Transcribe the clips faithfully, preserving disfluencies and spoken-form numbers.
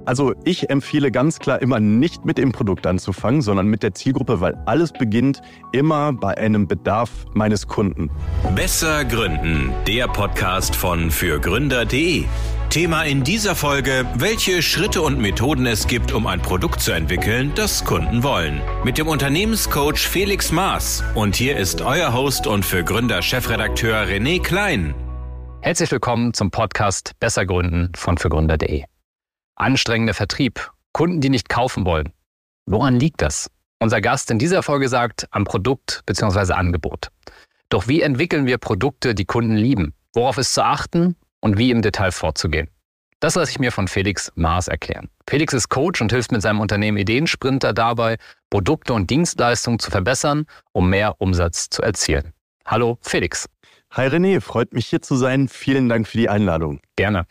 Also ich empfehle ganz klar immer nicht mit dem Produkt anzufangen, sondern mit der Zielgruppe, weil alles beginnt immer bei einem Bedarf meines Kunden. Besser gründen, der Podcast von fürgründer punkt de. Thema in dieser Folge: Welche Schritte und Methoden es gibt, um ein Produkt zu entwickeln, das Kunden wollen. Mit dem Unternehmenscoach Felix Maas. Und hier ist euer Host und fürgründer-Chefredakteur René Klein. Herzlich willkommen zum Podcast Besser gründen von fürgründer punkt de. Anstrengender Vertrieb, Kunden, die nicht kaufen wollen. Woran liegt das? Unser Gast in dieser Folge sagt, am Produkt bzw. Angebot. Doch wie entwickeln wir Produkte, die Kunden lieben? Worauf ist zu achten und wie im Detail vorzugehen? Das lasse ich mir von Felix Maas erklären. Felix ist Coach und hilft mit seinem Unternehmen Ideensprinter dabei, Produkte und Dienstleistungen zu verbessern, um mehr Umsatz zu erzielen. Hallo Felix. Hi René, freut mich hier zu sein. Vielen Dank für die Einladung. Gerne.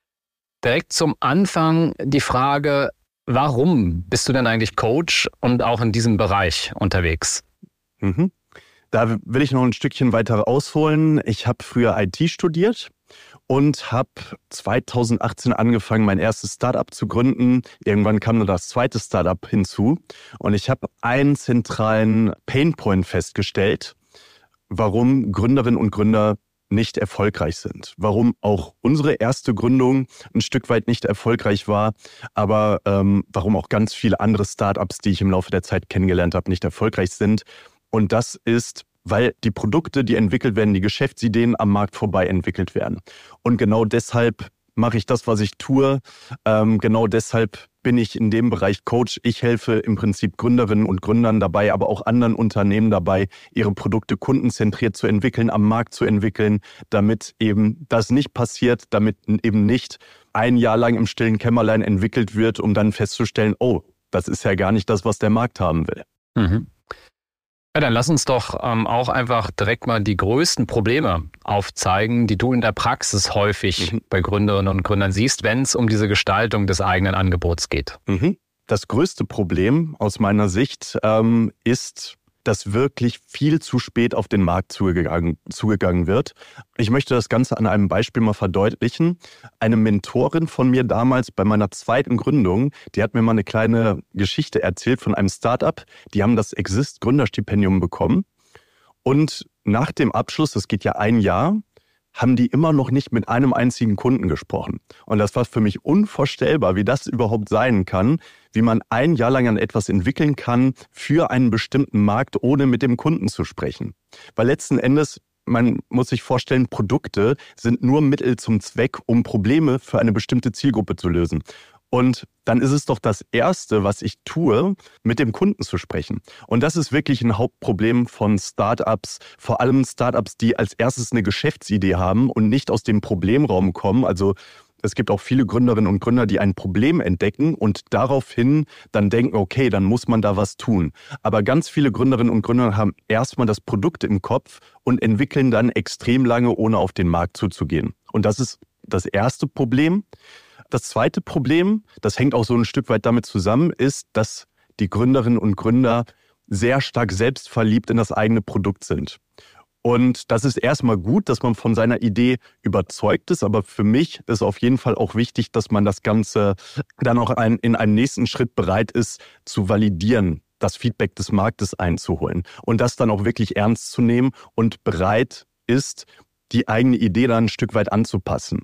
Direkt zum Anfang die Frage, warum bist du denn eigentlich Coach und auch in diesem Bereich unterwegs? Mhm. Da will ich noch ein Stückchen weiter ausholen. Ich habe früher I T studiert und habe zweitausendachtzehn angefangen, mein erstes Startup zu gründen. Irgendwann kam dann das zweite Startup hinzu und ich habe einen zentralen Painpoint festgestellt, warum Gründerinnen und Gründer nicht erfolgreich sind. Warum auch unsere erste Gründung ein Stück weit nicht erfolgreich war, aber ähm, warum auch ganz viele andere Startups, die ich im Laufe der Zeit kennengelernt habe, nicht erfolgreich sind. Und das ist, weil die Produkte, die entwickelt werden, die Geschäftsideen am Markt vorbei entwickelt werden. Und genau deshalb mache ich das, was ich tue. Ähm, genau deshalb bin ich in dem Bereich Coach. Ich helfe im Prinzip Gründerinnen und Gründern dabei, aber auch anderen Unternehmen dabei, ihre Produkte kundenzentriert zu entwickeln, am Markt zu entwickeln, damit eben das nicht passiert, damit eben nicht ein Jahr lang im stillen Kämmerlein entwickelt wird, um dann festzustellen, oh, das ist ja gar nicht das, was der Markt haben will. Mhm. Ja, dann lass uns doch ähm, auch einfach direkt mal die größten Probleme aufzeigen, die du in der Praxis häufig mhm. bei Gründerinnen und Gründern siehst, wenn es um diese Gestaltung des eigenen Angebots geht. Mhm. Das größte Problem aus meiner Sicht ähm, ist, dass wirklich viel zu spät auf den Markt zugegangen, zugegangen wird. Ich möchte das Ganze an einem Beispiel mal verdeutlichen. Eine Mentorin von mir damals bei meiner zweiten Gründung, die hat mir mal eine kleine Geschichte erzählt von einem Startup. Die haben das Exist-Gründerstipendium bekommen und nach dem Abschluss, das geht ja ein Jahr, haben die immer noch nicht mit einem einzigen Kunden gesprochen. Und das war für mich unvorstellbar, wie das überhaupt sein kann, wie man ein Jahr lang an etwas entwickeln kann für einen bestimmten Markt, ohne mit dem Kunden zu sprechen. Weil letzten Endes, man muss sich vorstellen, Produkte sind nur Mittel zum Zweck, um Probleme für eine bestimmte Zielgruppe zu lösen. Und dann ist es doch das Erste, was ich tue, mit dem Kunden zu sprechen. Und das ist wirklich ein Hauptproblem von Startups, vor allem Startups, die als erstes eine Geschäftsidee haben und nicht aus dem Problemraum kommen. Also es gibt auch viele Gründerinnen und Gründer, die ein Problem entdecken und daraufhin dann denken, okay, dann muss man da was tun. Aber ganz viele Gründerinnen und Gründer haben erstmal das Produkt im Kopf und entwickeln dann extrem lange, ohne auf den Markt zuzugehen. Und das ist das erste Problem. Das zweite Problem, das hängt auch so ein Stück weit damit zusammen, ist, dass die Gründerinnen und Gründer sehr stark selbstverliebt in das eigene Produkt sind. Und das ist erstmal gut, dass man von seiner Idee überzeugt ist, aber für mich ist auf jeden Fall auch wichtig, dass man das Ganze dann auch ein, in einem nächsten Schritt bereit ist, zu validieren, das Feedback des Marktes einzuholen und das dann auch wirklich ernst zu nehmen und bereit ist, die eigene Idee dann ein Stück weit anzupassen.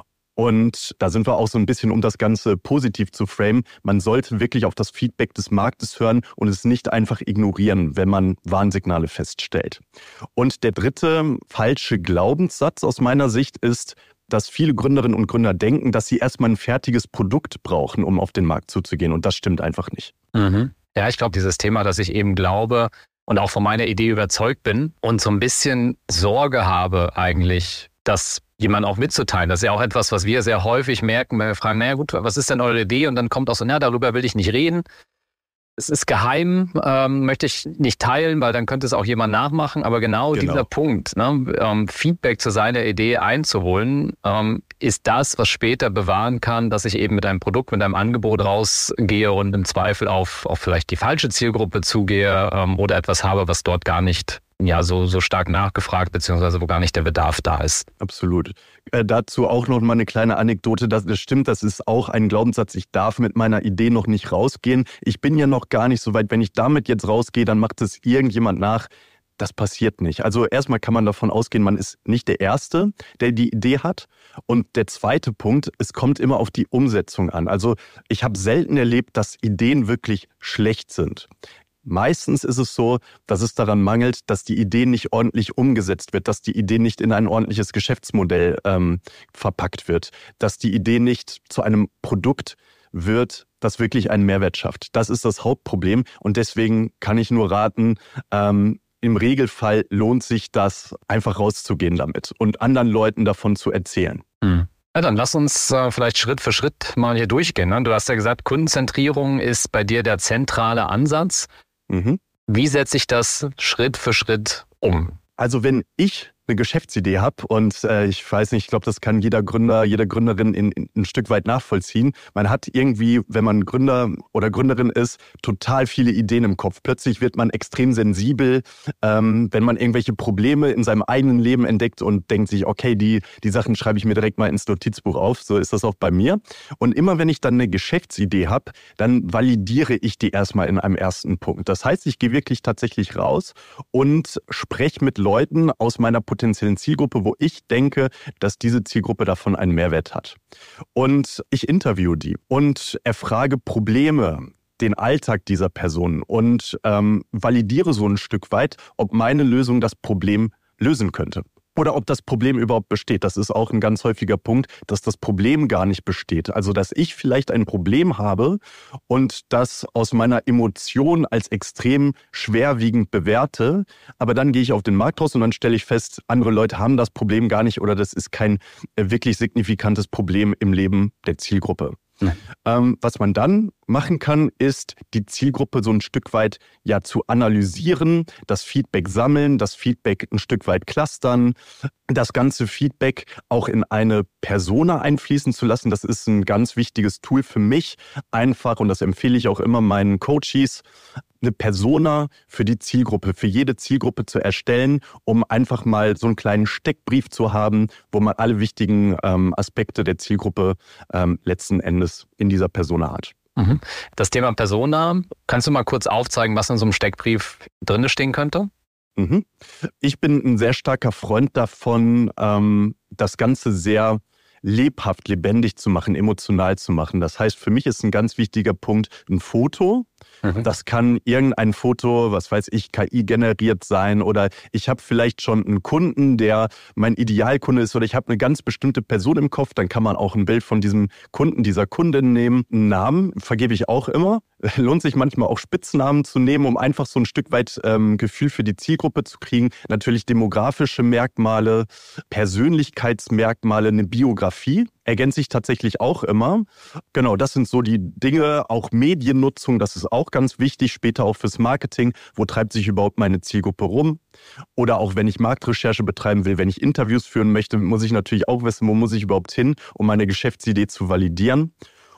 Und da sind wir auch so ein bisschen, um das Ganze positiv zu framen, man sollte wirklich auf das Feedback des Marktes hören und es nicht einfach ignorieren, wenn man Warnsignale feststellt. Und der dritte falsche Glaubenssatz aus meiner Sicht ist, dass viele Gründerinnen und Gründer denken, dass sie erstmal ein fertiges Produkt brauchen, um auf den Markt zuzugehen. Und das stimmt einfach nicht. Mhm. Ja, ich glaube, dieses Thema, dass ich eben glaube und auch von meiner Idee überzeugt bin und so ein bisschen Sorge habe eigentlich, dass jemand auch mitzuteilen. Das ist ja auch etwas, was wir sehr häufig merken, wenn wir fragen, naja gut, was ist denn eure Idee? Und dann kommt auch so, na, darüber will ich nicht reden. Es ist geheim, ähm, möchte ich nicht teilen, weil dann könnte es auch jemand nachmachen. Aber genau, genau. dieser Punkt, ne, ähm, Feedback zu seiner Idee einzuholen, ähm, ist das, was später bewahren kann, dass ich eben mit einem Produkt, mit einem Angebot rausgehe und im Zweifel auf, auf vielleicht die falsche Zielgruppe zugehe ähm, oder etwas habe, was dort gar nicht ja so, so stark nachgefragt, beziehungsweise wo gar nicht der Bedarf da ist. Absolut. Äh, dazu auch noch mal eine kleine Anekdote. Das, das stimmt, das ist auch ein Glaubenssatz. Ich darf mit meiner Idee noch nicht rausgehen. Ich bin ja noch gar nicht so weit. Wenn ich damit jetzt rausgehe, dann macht es irgendjemand nach. Das passiert nicht. Also erstmal kann man davon ausgehen, man ist nicht der Erste, der die Idee hat. Und der zweite Punkt, es kommt immer auf die Umsetzung an. Also ich habe selten erlebt, dass Ideen wirklich schlecht sind. Meistens ist es so, dass es daran mangelt, dass die Idee nicht ordentlich umgesetzt wird, dass die Idee nicht in ein ordentliches Geschäftsmodell ähm, verpackt wird, dass die Idee nicht zu einem Produkt wird, das wirklich einen Mehrwert schafft. Das ist das Hauptproblem und deswegen kann ich nur raten, ähm, im Regelfall lohnt sich das, einfach rauszugehen damit und anderen Leuten davon zu erzählen. Hm. Ja, dann lass uns äh, vielleicht Schritt für Schritt mal hier durchgehen. Ne? Du hast ja gesagt, Kundenzentrierung ist bei dir der zentrale Ansatz. Mhm. Wie setze ich das Schritt für Schritt um? Also wenn ich eine Geschäftsidee habe und äh, ich weiß nicht, ich glaube, das kann jeder Gründer, jede Gründerin in, in, ein Stück weit nachvollziehen. Man hat irgendwie, wenn man Gründer oder Gründerin ist, total viele Ideen im Kopf. Plötzlich wird man extrem sensibel, ähm, wenn man irgendwelche Probleme in seinem eigenen Leben entdeckt und denkt sich, okay, die, die Sachen schreibe ich mir direkt mal ins Notizbuch auf. So ist das auch bei mir. Und immer wenn ich dann eine Geschäftsidee habe, dann validiere ich die erstmal in einem ersten Punkt. Das heißt, ich gehe wirklich tatsächlich raus und spreche mit Leuten aus meiner potenziellen Zielgruppe, wo ich denke, dass diese Zielgruppe davon einen Mehrwert hat. Und ich interviewe die und erfrage Probleme, den Alltag dieser Person und ähm, validiere so ein Stück weit, ob meine Lösung das Problem lösen könnte. Oder ob das Problem überhaupt besteht. Das ist auch ein ganz häufiger Punkt, dass das Problem gar nicht besteht. Also, dass ich vielleicht ein Problem habe und das aus meiner Emotion als extrem schwerwiegend bewerte. Aber dann gehe ich auf den Markt raus und dann stelle ich fest, andere Leute haben das Problem gar nicht oder das ist kein wirklich signifikantes Problem im Leben der Zielgruppe. Ähm, was man dann machen kann, ist, die Zielgruppe so ein Stück weit ja zu analysieren, das Feedback sammeln, das Feedback ein Stück weit clustern, das ganze Feedback auch in eine Persona einfließen zu lassen. Das ist ein ganz wichtiges Tool für mich, einfach, und das empfehle ich auch immer meinen Coaches, eine Persona für die Zielgruppe, für jede Zielgruppe zu erstellen, um einfach mal so einen kleinen Steckbrief zu haben, wo man alle wichtigen ähm, Aspekte der Zielgruppe ähm, letzten Endes in dieser Persona hat. Mhm. Das Thema Persona, kannst du mal kurz aufzeigen, was in so einem Steckbrief drin stehen könnte? Mhm. Ich bin ein sehr starker Freund davon, ähm, das Ganze sehr lebhaft, lebendig zu machen, emotional zu machen. Das heißt, für mich ist ein ganz wichtiger Punkt ein Foto. Mhm. Das kann irgendein Foto, was weiß ich, K I generiert sein, oder ich habe vielleicht schon einen Kunden, der mein Idealkunde ist, oder ich habe eine ganz bestimmte Person im Kopf, dann kann man auch ein Bild von diesem Kunden, dieser Kundin nehmen. Einen Namen vergebe ich auch immer. Lohnt sich manchmal auch Spitznamen zu nehmen, um einfach so ein Stück weit ähm, Gefühl für die Zielgruppe zu kriegen. Natürlich demografische Merkmale, Persönlichkeitsmerkmale, eine Biografie ergänze ich tatsächlich auch immer. Genau, das sind so die Dinge, auch Mediennutzung, das ist auch ganz wichtig, später auch fürs Marketing. Wo treibt sich überhaupt meine Zielgruppe rum? Oder auch wenn ich Marktrecherche betreiben will, wenn ich Interviews führen möchte, muss ich natürlich auch wissen, wo muss ich überhaupt hin, um meine Geschäftsidee zu validieren.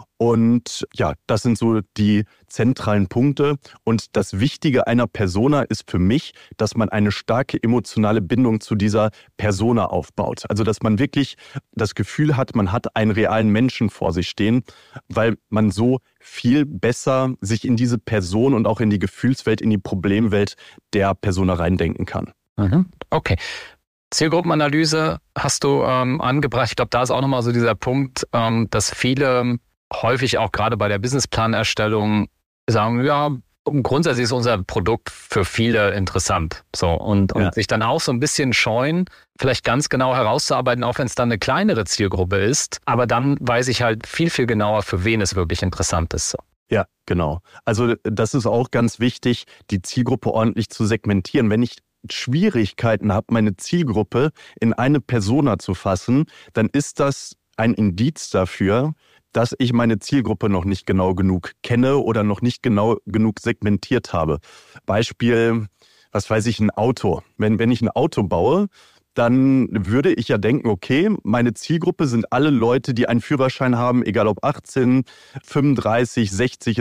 Und ja, das sind so die zentralen Punkte. Und das Wichtige einer Persona ist für mich, dass man eine starke emotionale Bindung zu dieser Persona aufbaut. Also, dass man wirklich das Gefühl hat, man hat einen realen Menschen vor sich stehen, weil man so viel besser sich in diese Person und auch in die Gefühlswelt, in die Problemwelt der Persona reindenken kann. Mhm. Okay. Zielgruppenanalyse hast du ähm, angebracht. Ich glaube, da ist auch nochmal so dieser Punkt, ähm, dass viele häufig auch gerade bei der Businessplanerstellung sagen, ja, grundsätzlich ist unser Produkt für viele interessant. So, und, und ja. sich dann auch so ein bisschen scheuen, vielleicht ganz genau herauszuarbeiten, auch wenn es dann eine kleinere Zielgruppe ist. Aber dann weiß ich halt viel, viel genauer, für wen es wirklich interessant ist. So. Ja, genau. Also das ist auch ganz wichtig, die Zielgruppe ordentlich zu segmentieren. Wenn ich Schwierigkeiten habe, meine Zielgruppe in eine Persona zu fassen, dann ist das ein Indiz dafür, dass ich meine Zielgruppe noch nicht genau genug kenne oder noch nicht genau genug segmentiert habe. Beispiel, was weiß ich, ein Auto. Wenn, wenn ich ein Auto baue, dann würde ich ja denken, okay, meine Zielgruppe sind alle Leute, die einen Führerschein haben, egal ob achtzehn, fünfunddreißig, sechzig, es ist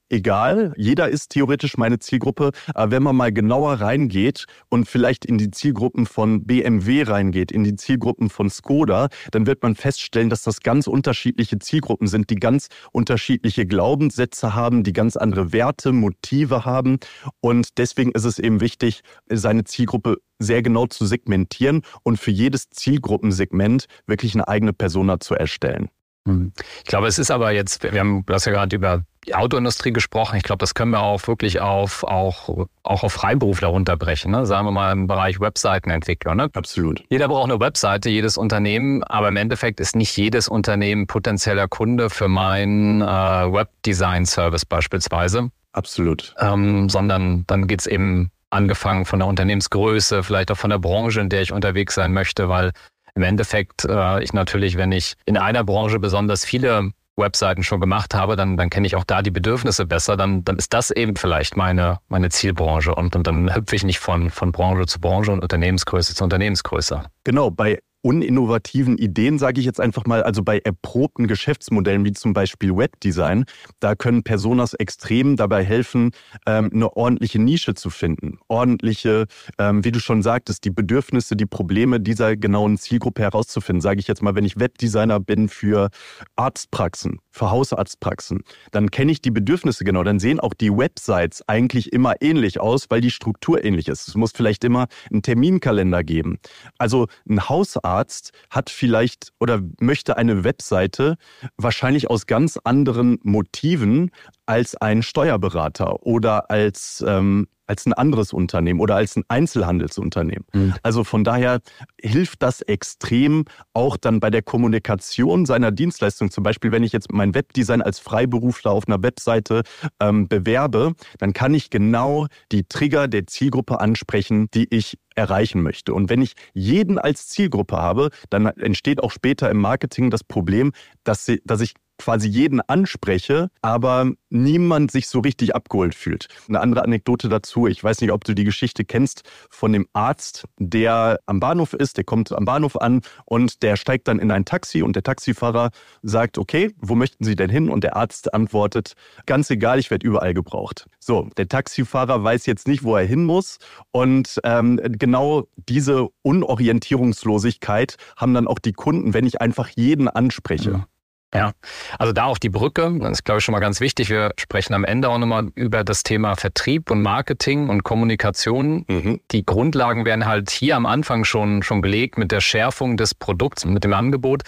egal. Jeder ist theoretisch meine Zielgruppe. Aber wenn man mal genauer reingeht und vielleicht in die Zielgruppen von B M W reingeht, in die Zielgruppen von Skoda, dann wird man feststellen, dass das ganz unterschiedliche Zielgruppen sind, die ganz unterschiedliche Glaubenssätze haben, die ganz andere Werte, Motive haben. Und deswegen ist es eben wichtig, seine Zielgruppe sehr genau zu segmentieren und für jedes Zielgruppensegment wirklich eine eigene Persona zu erstellen. Ich glaube, es ist aber jetzt, wir haben, du hast ja gerade über die Autoindustrie gesprochen. Ich glaube, das können wir auch wirklich auf, auch, auch auf Freiberufler runterbrechen. Ne? Sagen wir mal im Bereich Webseitenentwicklung. Ne? Absolut. Jeder braucht eine Webseite, jedes Unternehmen. Aber im Endeffekt ist nicht jedes Unternehmen potenzieller Kunde für meinen äh, Webdesign-Service beispielsweise. Absolut. Ähm, sondern dann geht's eben angefangen von der Unternehmensgröße, vielleicht auch von der Branche, in der ich unterwegs sein möchte, weil im Endeffekt, äh, ich natürlich, wenn ich in einer Branche besonders viele Webseiten schon gemacht habe, dann, dann kenne ich auch da die Bedürfnisse besser, dann, dann ist das eben vielleicht meine, meine Zielbranche und, und dann hüpfe ich nicht von, von Branche zu Branche und Unternehmensgröße zu Unternehmensgröße. Genau, bei uninnovativen Ideen, sage ich jetzt einfach mal, also bei erprobten Geschäftsmodellen wie zum Beispiel Webdesign, da können Personas extrem dabei helfen, ähm, eine ordentliche Nische zu finden. Ordentliche, ähm, wie du schon sagtest, die Bedürfnisse, die Probleme dieser genauen Zielgruppe herauszufinden. Sage ich jetzt mal, wenn ich Webdesigner bin für Arztpraxen, für Hausarztpraxen, dann kenne ich die Bedürfnisse genau. Dann sehen auch die Websites eigentlich immer ähnlich aus, weil die Struktur ähnlich ist. Es muss vielleicht immer einen Terminkalender geben. Also ein Hausarzt hat vielleicht oder möchte eine Webseite wahrscheinlich aus ganz anderen Motiven als ein Steuerberater oder als, ähm, als ein anderes Unternehmen oder als ein Einzelhandelsunternehmen. Mhm. Also von daher hilft das extrem auch dann bei der Kommunikation seiner Dienstleistung. Zum Beispiel, wenn ich jetzt mein Webdesign als Freiberufler auf einer Webseite ähm, bewerbe, dann kann ich genau die Trigger der Zielgruppe ansprechen, die ich erreichen möchte. Und wenn ich jeden als Zielgruppe habe, dann entsteht auch später im Marketing das Problem, dass, sie, dass ich quasi jeden anspreche, aber niemand sich so richtig abgeholt fühlt. Eine andere Anekdote dazu, ich weiß nicht, ob du die Geschichte kennst von dem Arzt, der am Bahnhof ist, der kommt am Bahnhof an und der steigt dann in ein Taxi und der Taxifahrer sagt, okay, wo möchten Sie denn hin? Und der Arzt antwortet, ganz egal, ich werde überall gebraucht. So, der Taxifahrer weiß jetzt nicht, wo er hin muss und ähm, genau diese Unorientierungslosigkeit haben dann auch die Kunden, wenn ich einfach jeden anspreche. Ja. Ja, also da auch die Brücke, das ist, glaube ich, schon mal ganz wichtig. Wir sprechen am Ende auch nochmal über das Thema Vertrieb und Marketing und Kommunikation. Mhm. Die Grundlagen werden halt hier am Anfang schon, schon gelegt mit der Schärfung des Produkts, mit dem Angebot,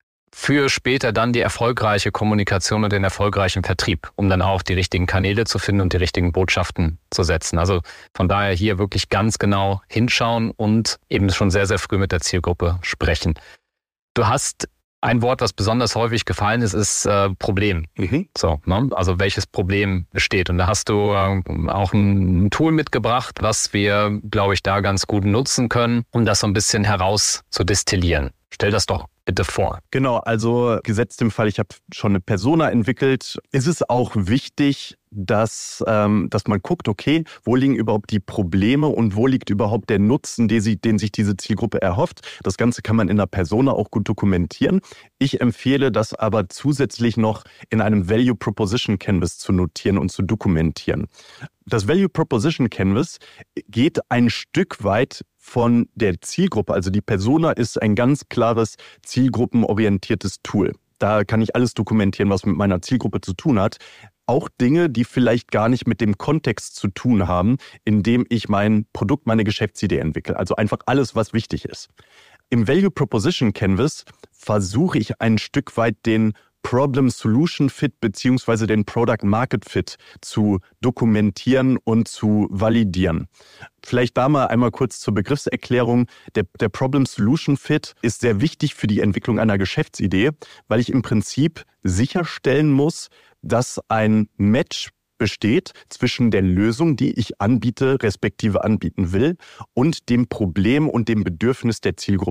für später dann die erfolgreiche Kommunikation und den erfolgreichen Vertrieb, um dann auch die richtigen Kanäle zu finden und die richtigen Botschaften zu setzen. Also von daher hier wirklich ganz genau hinschauen und eben schon sehr, sehr früh mit der Zielgruppe sprechen. Du hast ein Wort, was besonders häufig gefallen ist, ist äh, Problem. Mhm. So, ne? Also welches Problem besteht. Und da hast du äh, auch ein Tool mitgebracht, was wir, glaube ich, da ganz gut nutzen können, um das so ein bisschen herauszudestillieren. Stell das doch bitte vor. Genau, also gesetzt im Fall, ich habe schon eine Persona entwickelt, ist es auch wichtig, dass, ähm, dass man guckt, okay, wo liegen überhaupt die Probleme und wo liegt überhaupt der Nutzen, den, sie, den sich diese Zielgruppe erhofft. Das Ganze kann man in der Persona auch gut dokumentieren. Ich empfehle das aber zusätzlich noch in einem Value Proposition Canvas zu notieren und zu dokumentieren. Das Value Proposition Canvas geht ein Stück weit von der Zielgruppe. Also die Persona ist ein ganz klares zielgruppenorientiertes Tool. Da kann ich alles dokumentieren, was mit meiner Zielgruppe zu tun hat. Auch Dinge, die vielleicht gar nicht mit dem Kontext zu tun haben, in dem ich mein Produkt, meine Geschäftsidee entwickle. Also einfach alles, was wichtig ist. Im Value Proposition Canvas versuche ich ein Stück weit den Problem-Solution-Fit beziehungsweise den Product-Market-Fit zu dokumentieren und zu validieren. Vielleicht da mal einmal kurz zur Begriffserklärung. Der, der Problem-Solution-Fit ist sehr wichtig für die Entwicklung einer Geschäftsidee, weil ich im Prinzip sicherstellen muss, dass ein Match besteht zwischen der Lösung, die ich anbiete, respektive anbieten will, und dem Problem und dem Bedürfnis der Zielgruppe.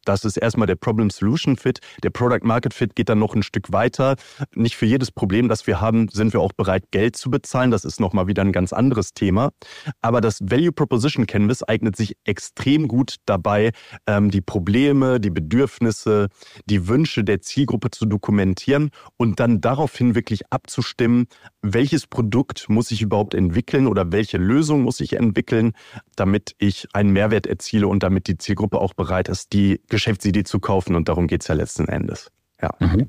Das ist erstmal der Problem-Solution-Fit. Der Product-Market-Fit geht dann noch ein Stück weiter. Nicht für jedes Problem, das wir haben, sind wir auch bereit, Geld zu bezahlen. Das ist nochmal wieder ein ganz anderes Thema. Aber das Value-Proposition-Canvas eignet sich extrem gut dabei, die Probleme, die Bedürfnisse, die Wünsche der Zielgruppe zu dokumentieren und dann daraufhin wirklich abzustimmen, welches Produkt muss ich überhaupt entwickeln oder welche Lösung muss ich entwickeln, damit ich einen Mehrwert erziele und damit die Zielgruppe auch bereit ist, die Geschäftsidee zu kaufen, und darum geht es ja letzten Endes. Ja. Mhm.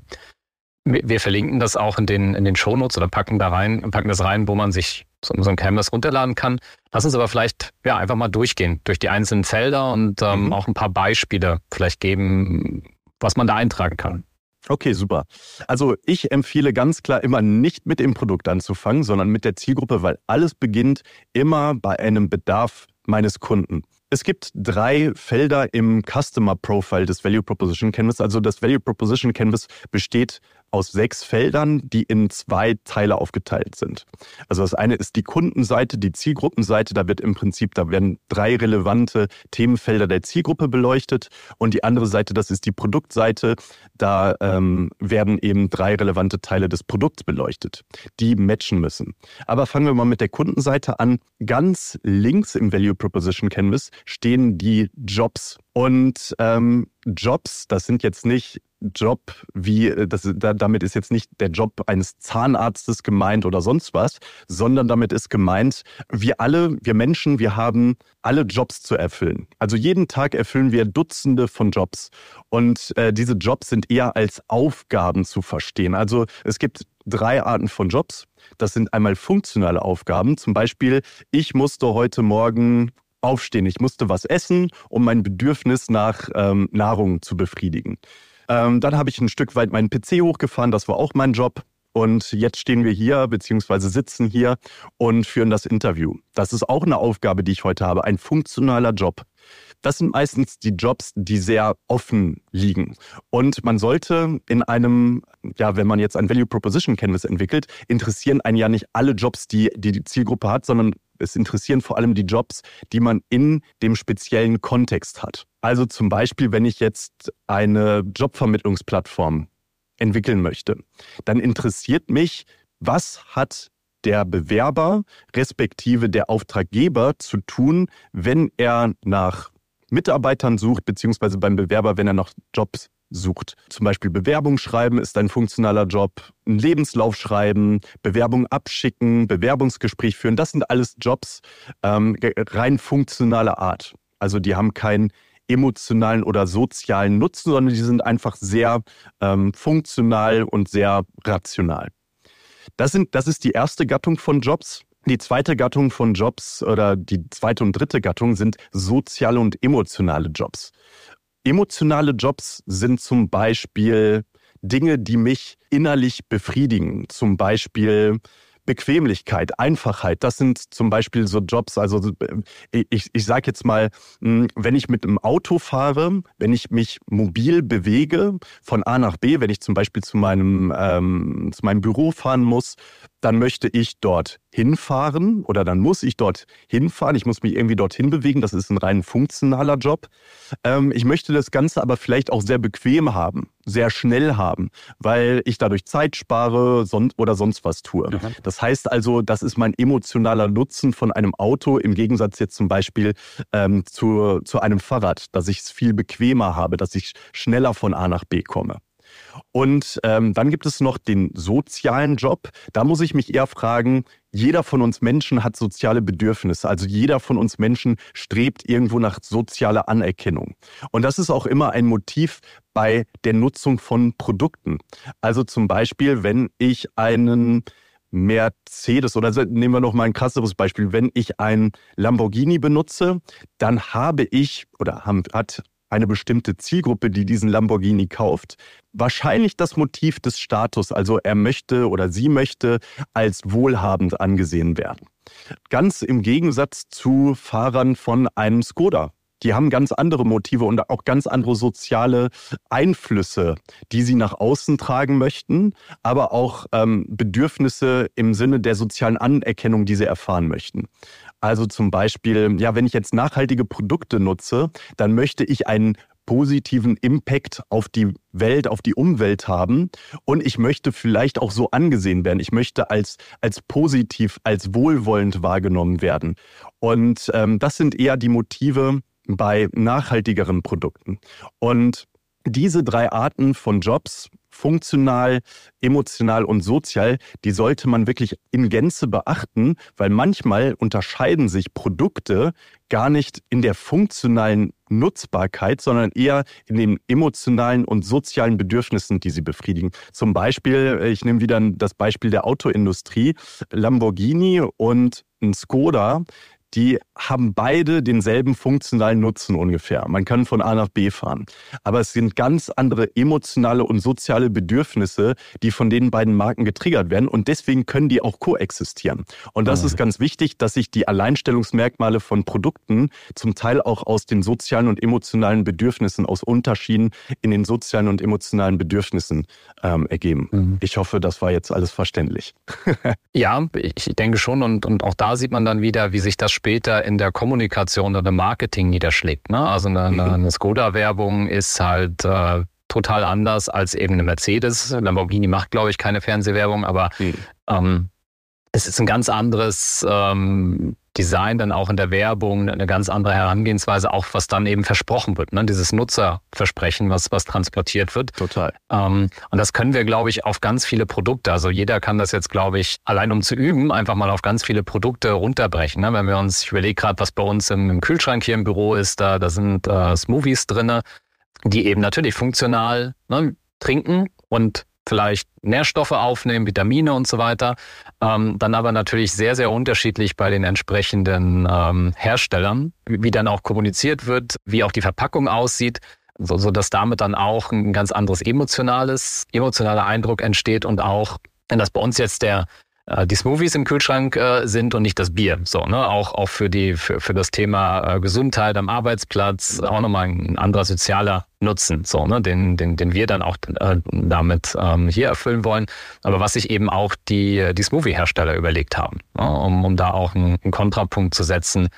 Wir verlinken das auch in den, in den Shownotes oder packen da rein, packen das rein, wo man sich so, so ein Canvas runterladen kann. Lass uns aber vielleicht ja einfach mal durchgehen durch die einzelnen Felder und ähm, mhm. auch ein paar Beispiele vielleicht geben, was man da eintragen kann. Okay, super. Also ich empfehle ganz klar immer nicht mit dem Produkt anzufangen, sondern mit der Zielgruppe, weil alles beginnt immer bei einem Bedarf meines Kunden. Es gibt drei Felder im Customer Profile des Value Proposition Canvas. Also das Value Proposition Canvas besteht aus sechs Feldern, die in zwei Teile aufgeteilt sind. Also das eine ist die Kundenseite, die Zielgruppenseite. Da wird im Prinzip, da werden drei relevante Themenfelder der Zielgruppe beleuchtet. Und die andere Seite, das ist die Produktseite. Da ähm, werden eben drei relevante Teile des Produkts beleuchtet, die matchen müssen. Aber fangen wir mal mit der Kundenseite an. Ganz links im Value Proposition Canvas stehen die Jobs. Und ähm, Jobs, das sind jetzt nicht Job wie, das, da, damit ist jetzt nicht der Job eines Zahnarztes gemeint oder sonst was, sondern damit ist gemeint, wir alle, wir Menschen, wir haben alle Jobs zu erfüllen. Also jeden Tag erfüllen wir Dutzende von Jobs. Und äh, diese Jobs sind eher als Aufgaben zu verstehen. Also es gibt drei Arten von Jobs. Das sind einmal funktionale Aufgaben. Zum Beispiel, ich musste heute Morgen aufstehen. Ich musste was essen, um mein Bedürfnis nach ähm, Nahrung zu befriedigen. Ähm, dann habe ich ein Stück weit meinen P C hochgefahren, das war auch mein Job. Und jetzt stehen wir hier, beziehungsweise sitzen hier und führen das Interview. Das ist auch eine Aufgabe, die ich heute habe, ein funktionaler Job. Das sind meistens die Jobs, die sehr offen liegen. Und man sollte in einem, ja, wenn man jetzt ein Value Proposition Canvas entwickelt, interessieren einen ja nicht alle Jobs, die die, die Zielgruppe hat, sondern es interessieren vor allem die Jobs, die man in dem speziellen Kontext hat. Also zum Beispiel, wenn ich jetzt eine Jobvermittlungsplattform entwickeln möchte, dann interessiert mich, was hat der Bewerber respektive der Auftraggeber zu tun, wenn er nach Mitarbeitern sucht, beziehungsweise beim Bewerber, wenn er nach Jobs sucht. Zum Beispiel Bewerbung schreiben ist ein funktionaler Job, einen Lebenslauf schreiben, Bewerbung abschicken, Bewerbungsgespräch führen. Das sind alles Jobs ähm, rein funktionaler Art. Also die haben keinen emotionalen oder sozialen Nutzen, sondern die sind einfach sehr ähm, funktional und sehr rational. Das sind, das ist die erste Gattung von Jobs. Die zweite Gattung von Jobs oder die zweite und dritte Gattung sind soziale und emotionale Jobs. Emotionale Jobs sind zum Beispiel Dinge, die mich innerlich befriedigen. Zum Beispiel Bequemlichkeit, Einfachheit. Das sind zum Beispiel so Jobs, also ich, ich sage jetzt mal, wenn ich mit einem Auto fahre, wenn ich mich mobil bewege von A nach B, wenn ich zum Beispiel zu meinem, ähm, zu meinem Büro fahren muss, dann möchte ich dort hinfahren oder dann muss ich dort hinfahren. Ich muss mich irgendwie dorthin bewegen. Das ist ein rein funktionaler Job. Ähm, ich möchte das Ganze aber vielleicht auch sehr bequem haben, sehr schnell haben, weil ich dadurch Zeit spare son- oder sonst was tue. Mhm. Das heißt also, das ist mein emotionaler Nutzen von einem Auto im Gegensatz jetzt zum Beispiel ähm, zu, zu einem Fahrrad, dass ich es viel bequemer habe, dass ich schneller von A nach B komme. Und ähm, dann gibt es noch den sozialen Job. Da muss ich mich eher fragen, jeder von uns Menschen hat soziale Bedürfnisse. Also jeder von uns Menschen strebt irgendwo nach sozialer Anerkennung. Und das ist auch immer ein Motiv bei der Nutzung von Produkten. Also zum Beispiel, wenn ich einen Mercedes oder nehmen wir noch mal ein krasseres Beispiel, wenn ich einen Lamborghini benutze, dann habe ich oder haben, hat eine bestimmte Zielgruppe, die diesen Lamborghini kauft, wahrscheinlich das Motiv des Status, also er möchte oder sie möchte als wohlhabend angesehen werden. Ganz im Gegensatz zu Fahrern von einem Skoda. Die haben ganz andere Motive und auch ganz andere soziale Einflüsse, die sie nach außen tragen möchten, aber auch ähm, Bedürfnisse im Sinne der sozialen Anerkennung, die sie erfahren möchten. Also zum Beispiel, ja, wenn ich jetzt nachhaltige Produkte nutze, dann möchte ich einen positiven Impact auf die Welt, auf die Umwelt haben und ich möchte vielleicht auch so angesehen werden. Ich möchte als, als positiv, als wohlwollend wahrgenommen werden. Und ähm, das sind eher die Motive bei nachhaltigeren Produkten. Und diese drei Arten von Jobs, funktional, emotional und sozial, die sollte man wirklich in Gänze beachten, weil manchmal unterscheiden sich Produkte gar nicht in der funktionalen Nutzbarkeit, sondern eher in den emotionalen und sozialen Bedürfnissen, die sie befriedigen. Zum Beispiel, ich nehme wieder das Beispiel der Autoindustrie, Lamborghini und ein Skoda, die haben beide denselben funktionalen Nutzen ungefähr. Man kann von A nach B fahren. Aber es sind ganz andere emotionale und soziale Bedürfnisse, die von den beiden Marken getriggert werden. Und deswegen können die auch koexistieren. Und das mhm. ist ganz wichtig, dass sich die Alleinstellungsmerkmale von Produkten zum Teil auch aus den sozialen und emotionalen Bedürfnissen, aus Unterschieden in den sozialen und emotionalen Bedürfnissen ähm, ergeben. Mhm. Ich hoffe, das war jetzt alles verständlich. Ja, ich denke schon. Und, und auch da sieht man dann wieder, wie sich das später in der Kommunikation oder Marketing niederschlägt. Ne? Also eine, mhm. eine Skoda-Werbung ist halt äh, total anders als eben eine Mercedes. Lamborghini macht, glaube ich, keine Fernsehwerbung, aber mhm. ähm, es ist ein ganz anderes ähm, Design dann auch in der Werbung, eine ganz andere Herangehensweise, auch was dann eben versprochen wird, ne? Dieses Nutzerversprechen, was was transportiert wird. Total. Ähm, und das können wir, glaube ich, auf ganz viele Produkte, also jeder kann das jetzt, glaube ich, allein um zu üben, einfach mal auf ganz viele Produkte runterbrechen. Ne? Wenn wir uns, ich überlege gerade, was bei uns im, im Kühlschrank hier im Büro ist, da, da sind äh, Smoothies drinne, die eben natürlich funktional, ne, trinken und vielleicht Nährstoffe aufnehmen, Vitamine und so weiter, ähm, dann aber natürlich sehr, sehr unterschiedlich bei den entsprechenden ähm, Herstellern, wie, wie dann auch kommuniziert wird, wie auch die Verpackung aussieht, so, so dass damit dann auch ein ganz anderes emotionales, emotionaler Eindruck entsteht und auch, wenn das bei uns jetzt der die Smoothies im Kühlschrank äh, sind und nicht das Bier. So, ne? Auch, auch für die, für, für das Thema äh, Gesundheit am Arbeitsplatz auch nochmal ein anderer sozialer Nutzen, so, ne? Den, den, den wir dann auch äh, damit ähm, hier erfüllen wollen. Aber was sich eben auch die, die Smoothie-Hersteller überlegt haben, ne? um, um da auch einen, einen Kontrapunkt zu setzen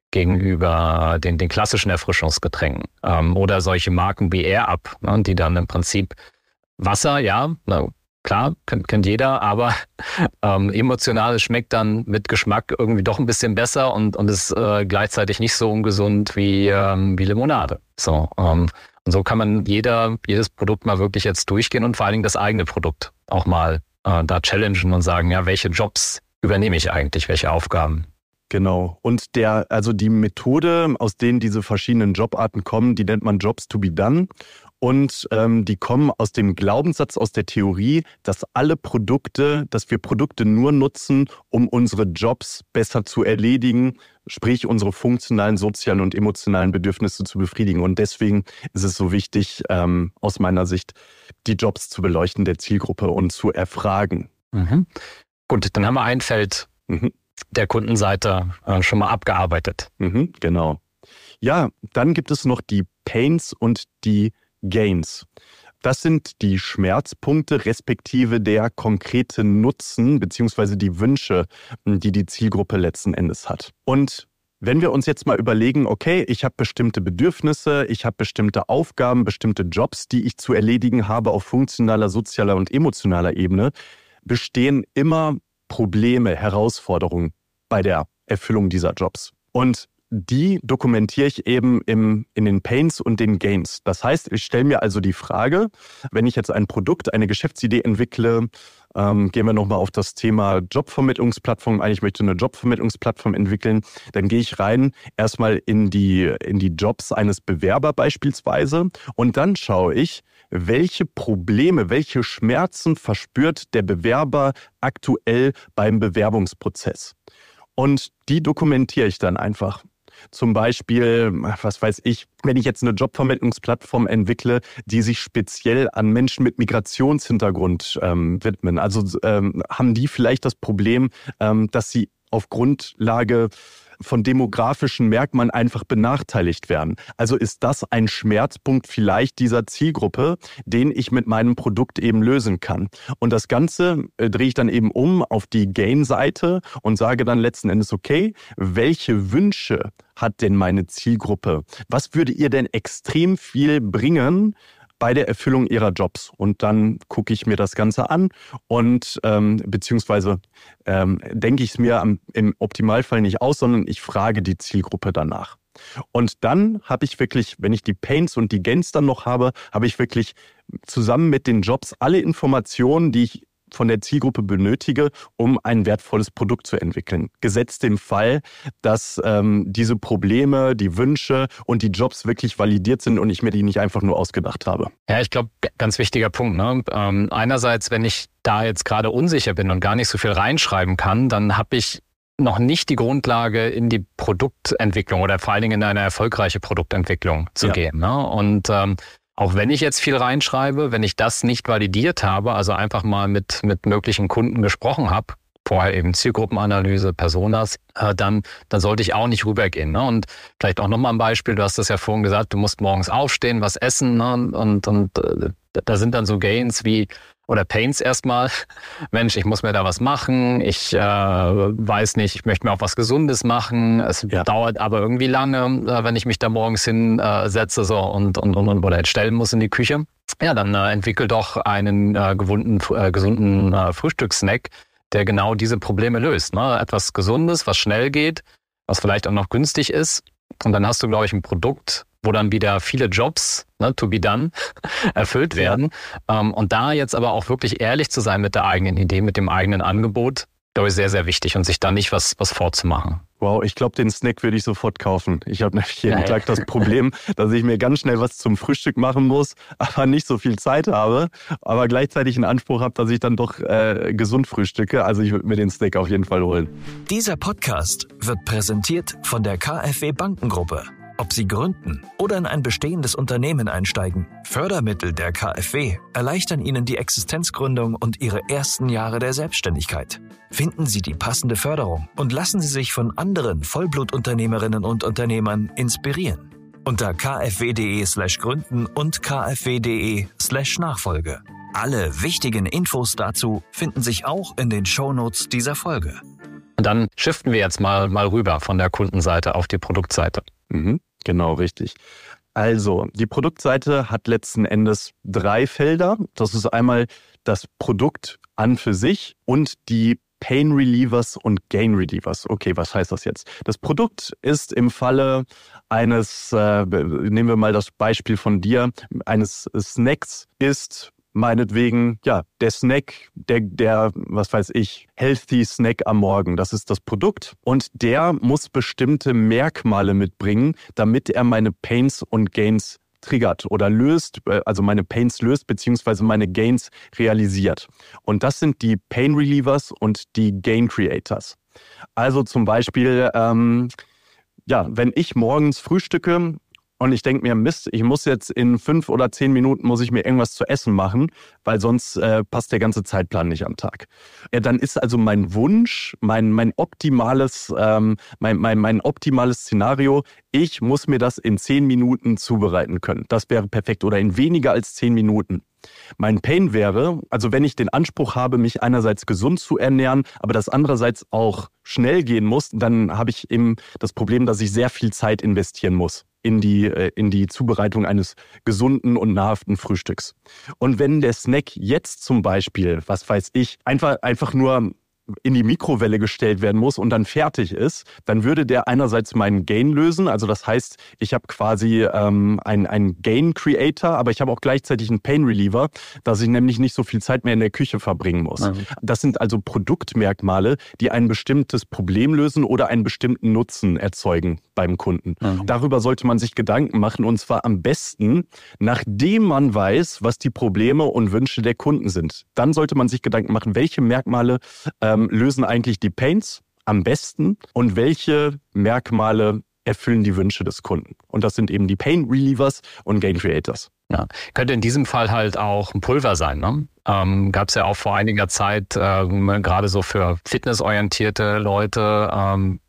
gegenüber den, den klassischen Erfrischungsgetränken. Ähm, oder solche Marken wie Air Up, ne? Die dann im Prinzip Wasser, ja, na, klar, kennt, kennt jeder, aber ähm, emotional schmeckt dann mit Geschmack irgendwie doch ein bisschen besser und, und ist äh, gleichzeitig nicht so ungesund wie, ähm, wie Limonade. So, ähm, und so kann man jeder, jedes Produkt mal wirklich jetzt durchgehen und vor allen Dingen das eigene Produkt auch mal äh, da challengen und sagen, ja, welche Jobs übernehme ich eigentlich, welche Aufgaben? Genau. Und der, also die Methode, aus denen diese verschiedenen Jobarten kommen, die nennt man Jobs to be done. Und ähm, die kommen aus dem Glaubenssatz, aus der Theorie, dass alle Produkte, dass wir Produkte nur nutzen, um unsere Jobs besser zu erledigen, sprich unsere funktionalen, sozialen und emotionalen Bedürfnisse zu befriedigen. Und deswegen ist es so wichtig, ähm, aus meiner Sicht, die Jobs zu beleuchten der Zielgruppe und zu erfragen. Mhm. Gut, dann haben wir ein Feld mhm. der Kundenseite äh, schon mal abgearbeitet. Mhm, genau. Ja, dann gibt es noch die Pains und die Gains. Das sind die Schmerzpunkte respektive der konkrete Nutzen beziehungsweise die Wünsche, die die Zielgruppe letzten Endes hat. Und wenn wir uns jetzt mal überlegen, okay, ich habe bestimmte Bedürfnisse, ich habe bestimmte Aufgaben, bestimmte Jobs, die ich zu erledigen habe auf funktionaler, sozialer und emotionaler Ebene, bestehen immer Probleme, Herausforderungen bei der Erfüllung dieser Jobs. Und die dokumentiere ich eben im, in den Pains und den Gains. Das heißt, ich stelle mir also die Frage, wenn ich jetzt ein Produkt, eine Geschäftsidee entwickle, ähm, gehen wir nochmal auf das Thema Jobvermittlungsplattform ein. Ich möchte eine Jobvermittlungsplattform entwickeln. Dann gehe ich rein erstmal in die, in die Jobs eines Bewerber beispielsweise und dann schaue ich, welche Probleme, welche Schmerzen verspürt der Bewerber aktuell beim Bewerbungsprozess. Und die dokumentiere ich dann einfach. Zum Beispiel, was weiß ich, wenn ich jetzt eine Jobvermittlungsplattform entwickle, die sich speziell an Menschen mit Migrationshintergrund ähm, widmen. Also ähm, haben die vielleicht das Problem, ähm, dass sie auf Grundlage von demografischen Merkmalen einfach benachteiligt werden. Also ist das ein Schmerzpunkt vielleicht dieser Zielgruppe, den ich mit meinem Produkt eben lösen kann. Und das Ganze äh, drehe ich dann eben um auf die Gain-Seite und sage dann letzten Endes, okay, welche Wünsche hat denn meine Zielgruppe? Was würde ihr denn extrem viel bringen bei der Erfüllung ihrer Jobs? Und dann gucke ich mir das Ganze an und ähm, beziehungsweise ähm, denke ich es mir am, im Optimalfall nicht aus, sondern ich frage die Zielgruppe danach. Und dann habe ich wirklich, wenn ich die Pains und die Gains dann noch habe, habe ich wirklich zusammen mit den Jobs alle Informationen, die ich von der Zielgruppe benötige, um ein wertvolles Produkt zu entwickeln. Gesetzt dem Fall, dass ähm, diese Probleme, die Wünsche und die Jobs wirklich validiert sind und ich mir die nicht einfach nur ausgedacht habe. Ja, ich glaube, ganz wichtiger Punkt. Ne? Ähm, einerseits, wenn ich da jetzt gerade unsicher bin und gar nicht so viel reinschreiben kann, dann habe ich noch nicht die Grundlage in die Produktentwicklung oder vor allen Dingen in eine erfolgreiche Produktentwicklung zu ja. gehen. Ne? Und ähm, auch wenn ich jetzt viel reinschreibe, wenn ich das nicht validiert habe, also einfach mal mit mit möglichen Kunden gesprochen habe, vorher eben Zielgruppenanalyse, Personas, äh, dann dann sollte ich auch nicht rübergehen. Ne? Und vielleicht auch nochmal ein Beispiel, du hast das ja vorhin gesagt, du musst morgens aufstehen, was essen, ne? und und äh, da sind dann so Gains wie oder Pains erstmal, Mensch, ich muss mir da was machen, ich äh, weiß nicht, ich möchte mir auch was Gesundes machen, es ja. dauert aber irgendwie lange, äh, wenn ich mich da morgens hinsetze äh, so und, und, und oder jetzt stellen muss in die Küche. Ja, dann äh, entwickelt doch einen äh, gewohnten, äh, gesunden äh, Frühstückssnack, der genau diese Probleme löst. Ne? Etwas Gesundes, was schnell geht, was vielleicht auch noch günstig ist. Und dann hast du, glaube ich, ein Produkt, wo dann wieder viele Jobs, ne, to be done, erfüllt werden. Ja. Um, und da jetzt aber auch wirklich ehrlich zu sein mit der eigenen Idee, mit dem eigenen Angebot, glaube ich, sehr, sehr wichtig und sich da nicht was, was vorzumachen. Wow, ich glaube, den Snack würde ich sofort kaufen. Ich habe nämlich jeden ja, Tag das Problem, dass ich mir ganz schnell was zum Frühstück machen muss, aber nicht so viel Zeit habe, aber gleichzeitig einen Anspruch habe, dass ich dann doch äh, gesund frühstücke. Also ich würde mir den Snack auf jeden Fall holen. Dieser Podcast wird präsentiert von der KfW Bankengruppe. Ob Sie gründen oder in ein bestehendes Unternehmen einsteigen, Fördermittel der KfW erleichtern Ihnen die Existenzgründung und Ihre ersten Jahre der Selbstständigkeit. Finden Sie die passende Förderung und lassen Sie sich von anderen Vollblutunternehmerinnen und Unternehmern inspirieren. Unter kfw.de slash gründen und kfw.de slash Nachfolge. Alle wichtigen Infos dazu finden sich auch in den Shownotes dieser Folge. Und dann shiften wir jetzt mal, mal rüber von der Kundenseite auf die Produktseite. Mhm, genau, richtig. Also, die Produktseite hat letzten Endes drei Felder. Das ist einmal das Produkt an für sich und die Pain Relievers und Gain Relievers. Okay, was heißt das jetzt? Das Produkt ist im Falle eines, äh, nehmen wir mal das Beispiel von dir, eines Snacks ist meinetwegen, ja, der Snack, der, der, was weiß ich, Healthy Snack am Morgen. Das ist das Produkt. Und der muss bestimmte Merkmale mitbringen, damit er meine Pains und Gains triggert oder löst, also meine Pains löst, beziehungsweise meine Gains realisiert. Und das sind die Pain Relievers und die Gain Creators. Also zum Beispiel, ähm, ja, wenn ich morgens frühstücke, und ich denke mir, Mist, ich muss jetzt in fünf oder zehn Minuten muss ich mir irgendwas zu essen machen, weil sonst äh, passt der ganze Zeitplan nicht am Tag. Ja, dann ist also mein Wunsch, mein mein optimales ähm, mein mein mein optimales Szenario, ich muss mir das in zehn Minuten zubereiten können. Das wäre perfekt oder in weniger als zehn Minuten. Mein Pain wäre, also wenn ich den Anspruch habe, mich einerseits gesund zu ernähren, aber das andererseits auch schnell gehen muss, dann habe ich eben das Problem, dass ich sehr viel Zeit investieren muss in die, in die Zubereitung eines gesunden und nahrhaften Frühstücks. Und wenn der Snack jetzt zum Beispiel, was weiß ich, einfach, einfach nur in die Mikrowelle gestellt werden muss und dann fertig ist, dann würde der einerseits meinen Gain lösen. Also das heißt, ich habe quasi ähm, einen, einen Gain Creator, aber ich habe auch gleichzeitig einen Pain Reliever, dass ich nämlich nicht so viel Zeit mehr in der Küche verbringen muss. Mhm. Das sind also Produktmerkmale, die ein bestimmtes Problem lösen oder einen bestimmten Nutzen erzeugen beim Kunden. Mhm. Darüber sollte man sich Gedanken machen und zwar am besten, nachdem man weiß, was die Probleme und Wünsche der Kunden sind. Dann sollte man sich Gedanken machen, welche Merkmale äh, lösen eigentlich die Pains am besten und welche Merkmale erfüllen die Wünsche des Kunden. Und das sind eben die Pain Relievers und Gain Creators. Ja, könnte in diesem Fall halt auch ein Pulver sein, ne? Ähm, gab es ja auch vor einiger Zeit, äh, gerade so für fitnessorientierte Leute, ähm,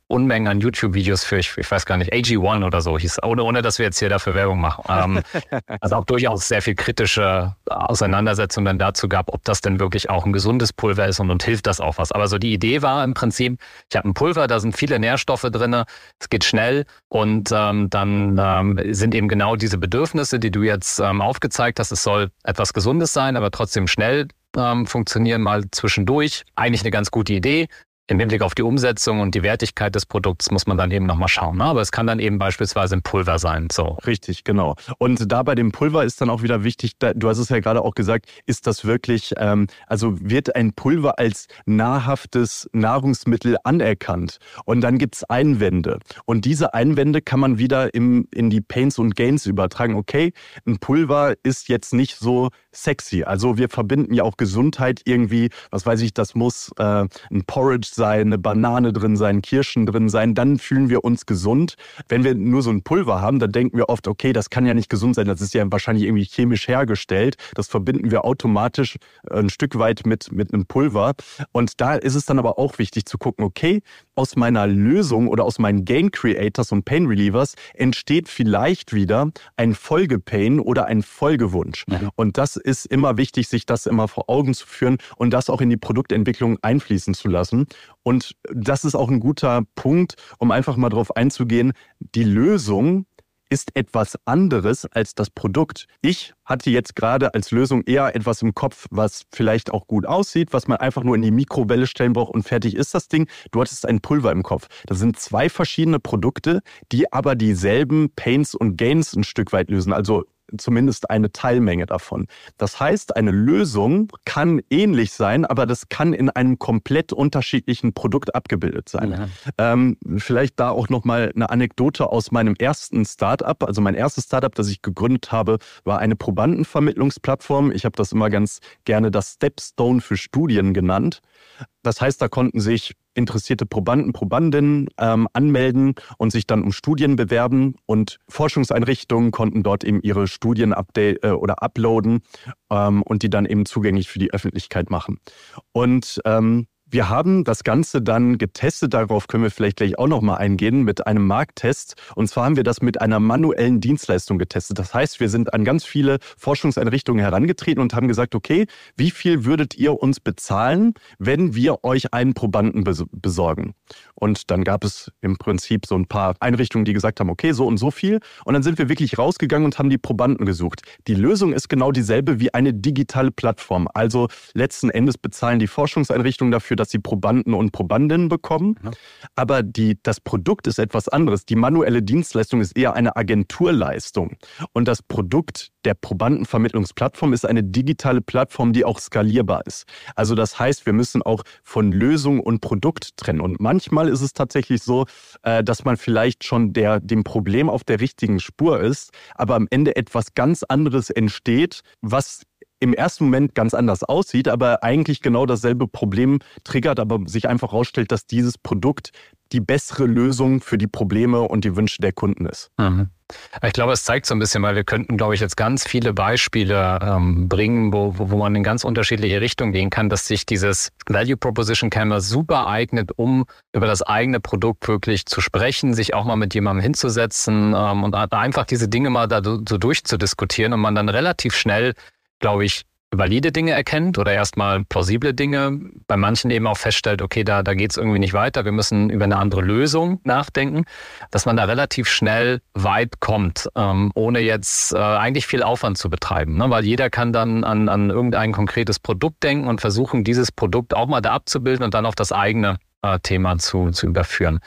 Unmengen an YouTube-Videos für, ich, ich weiß gar nicht, A G eins oder so hieß, ohne, ohne dass wir jetzt hier dafür Werbung machen. Ähm, also auch durchaus sehr viel kritische Auseinandersetzungen dann dazu gab, ob das denn wirklich auch ein gesundes Pulver ist und, und hilft das auch was. Aber so die Idee war im Prinzip, ich habe ein Pulver, da sind viele Nährstoffe drin, es geht schnell und ähm, dann ähm, sind eben genau diese Bedürfnisse, die du jetzt ähm, aufgezeigt hast. Es soll etwas Gesundes sein, aber trotzdem schnell ähm, funktionieren, mal zwischendurch. Eigentlich eine ganz gute Idee. Im Hinblick auf die Umsetzung und die Wertigkeit des Produkts muss man dann eben nochmal schauen. Ne? Aber es kann dann eben beispielsweise ein Pulver sein. So. Richtig, genau. Und da bei dem Pulver ist dann auch wieder wichtig, da, du hast es ja gerade auch gesagt, ist das wirklich, ähm, also wird ein Pulver als nahrhaftes Nahrungsmittel anerkannt? Und dann gibt's Einwände. Und diese Einwände kann man wieder im, in die Pains und Gains übertragen. Okay, ein Pulver ist jetzt nicht so sexy. Also wir verbinden ja auch Gesundheit irgendwie, was weiß ich, das muss äh, ein Porridge sein, eine Banane drin sein, Kirschen drin sein, dann fühlen wir uns gesund. Wenn wir nur so ein Pulver haben, dann denken wir oft, okay, das kann ja nicht gesund sein, das ist ja wahrscheinlich irgendwie chemisch hergestellt. Das verbinden wir automatisch ein Stück weit mit, mit einem Pulver. Und da ist es dann aber auch wichtig zu gucken, okay, aus meiner Lösung oder aus meinen Gain Creators und Pain Relievers entsteht vielleicht wieder ein Folgepain oder ein Folgewunsch. Mhm. Und das ist immer wichtig, sich das immer vor Augen zu führen und das auch in die Produktentwicklung einfließen zu lassen. Und das ist auch ein guter Punkt, um einfach mal drauf einzugehen. Die Lösung ist etwas anderes als das Produkt. Ich hatte jetzt gerade als Lösung eher etwas im Kopf, was vielleicht auch gut aussieht, was man einfach nur in die Mikrowelle stellen braucht und fertig ist das Ding. Du hattest ein Pulver im Kopf. Das sind zwei verschiedene Produkte, die aber dieselben Pains und Gains ein Stück weit lösen. Also zumindest eine Teilmenge davon. Das heißt, eine Lösung kann ähnlich sein, aber das kann in einem komplett unterschiedlichen Produkt abgebildet sein. Ja. Ähm, vielleicht da auch nochmal eine Anekdote aus meinem ersten Startup. Also mein erstes Startup, das ich gegründet habe, war eine Probandenvermittlungsplattform. Ich habe das immer ganz gerne das Stepstone für Studien genannt. Das heißt, da konnten sich interessierte Probanden, Probandinnen ähm, anmelden und sich dann um Studien bewerben und Forschungseinrichtungen konnten dort eben ihre Studien update äh, oder uploaden ähm, und die dann eben zugänglich für die Öffentlichkeit machen. Und ähm, wir haben das Ganze dann getestet, darauf können wir vielleicht gleich auch nochmal eingehen, mit einem Markttest. Und zwar haben wir das mit einer manuellen Dienstleistung getestet. Das heißt, wir sind an ganz viele Forschungseinrichtungen herangetreten und haben gesagt, okay, wie viel würdet ihr uns bezahlen, wenn wir euch einen Probanden besorgen? Und dann gab es im Prinzip so ein paar Einrichtungen, die gesagt haben, okay, so und so viel. Und dann sind wir wirklich rausgegangen und haben die Probanden gesucht. Die Lösung ist genau dieselbe wie eine digitale Plattform. Also letzten Endes bezahlen die Forschungseinrichtungen dafür, dass sie Probanden und Probandinnen bekommen. Ja. Aber die, das Produkt ist etwas anderes. Die manuelle Dienstleistung ist eher eine Agenturleistung. Und das Produkt der Probandenvermittlungsplattform ist eine digitale Plattform, die auch skalierbar ist. Also das heißt, wir müssen auch von Lösung und Produkt trennen. Und manchmal ist es tatsächlich so, dass man vielleicht schon der, dem Problem auf der richtigen Spur ist, aber am Ende etwas ganz anderes entsteht, was im ersten Moment ganz anders aussieht, aber eigentlich genau dasselbe Problem triggert, aber sich einfach herausstellt, dass dieses Produkt die bessere Lösung für die Probleme und die Wünsche der Kunden ist. Mhm. Ich glaube, es zeigt so ein bisschen, weil wir könnten, glaube ich, jetzt ganz viele Beispiele ähm, bringen, wo, wo, wo man in ganz unterschiedliche Richtungen gehen kann, dass sich dieses Value Proposition Canvas super eignet, um über das eigene Produkt wirklich zu sprechen, sich auch mal mit jemandem hinzusetzen ähm, und einfach diese Dinge mal da so durchzudiskutieren und man dann relativ schnell, glaube ich, valide Dinge erkennt oder erstmal plausible Dinge. Bei manchen eben auch feststellt, okay, da, da geht es irgendwie nicht weiter, wir müssen über eine andere Lösung nachdenken, dass man da relativ schnell weit kommt, ähm, ohne jetzt äh, eigentlich viel Aufwand zu betreiben. Ne? Weil jeder kann dann an, an irgendein konkretes Produkt denken und versuchen, dieses Produkt auch mal da abzubilden und dann auf das eigene äh, Thema zu, zu überführen.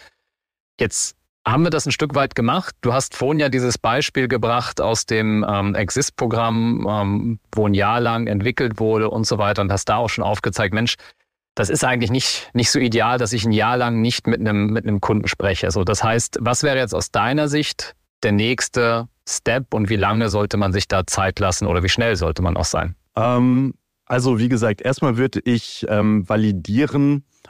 Jetzt haben wir das ein Stück weit gemacht. Du hast vorhin ja dieses Beispiel gebracht aus dem ähm, Exist-Programm, ähm, wo ein Jahr lang entwickelt wurde und so weiter und hast da auch schon aufgezeigt, Mensch, das ist eigentlich nicht, nicht so ideal, dass ich ein Jahr lang nicht mit einem, mit einem Kunden spreche. Also das heißt, was wäre jetzt aus deiner Sicht der nächste Step und wie lange sollte man sich da Zeit lassen oder wie schnell sollte man auch sein? Ähm, also wie gesagt, erstmal würde ich ähm, validieren,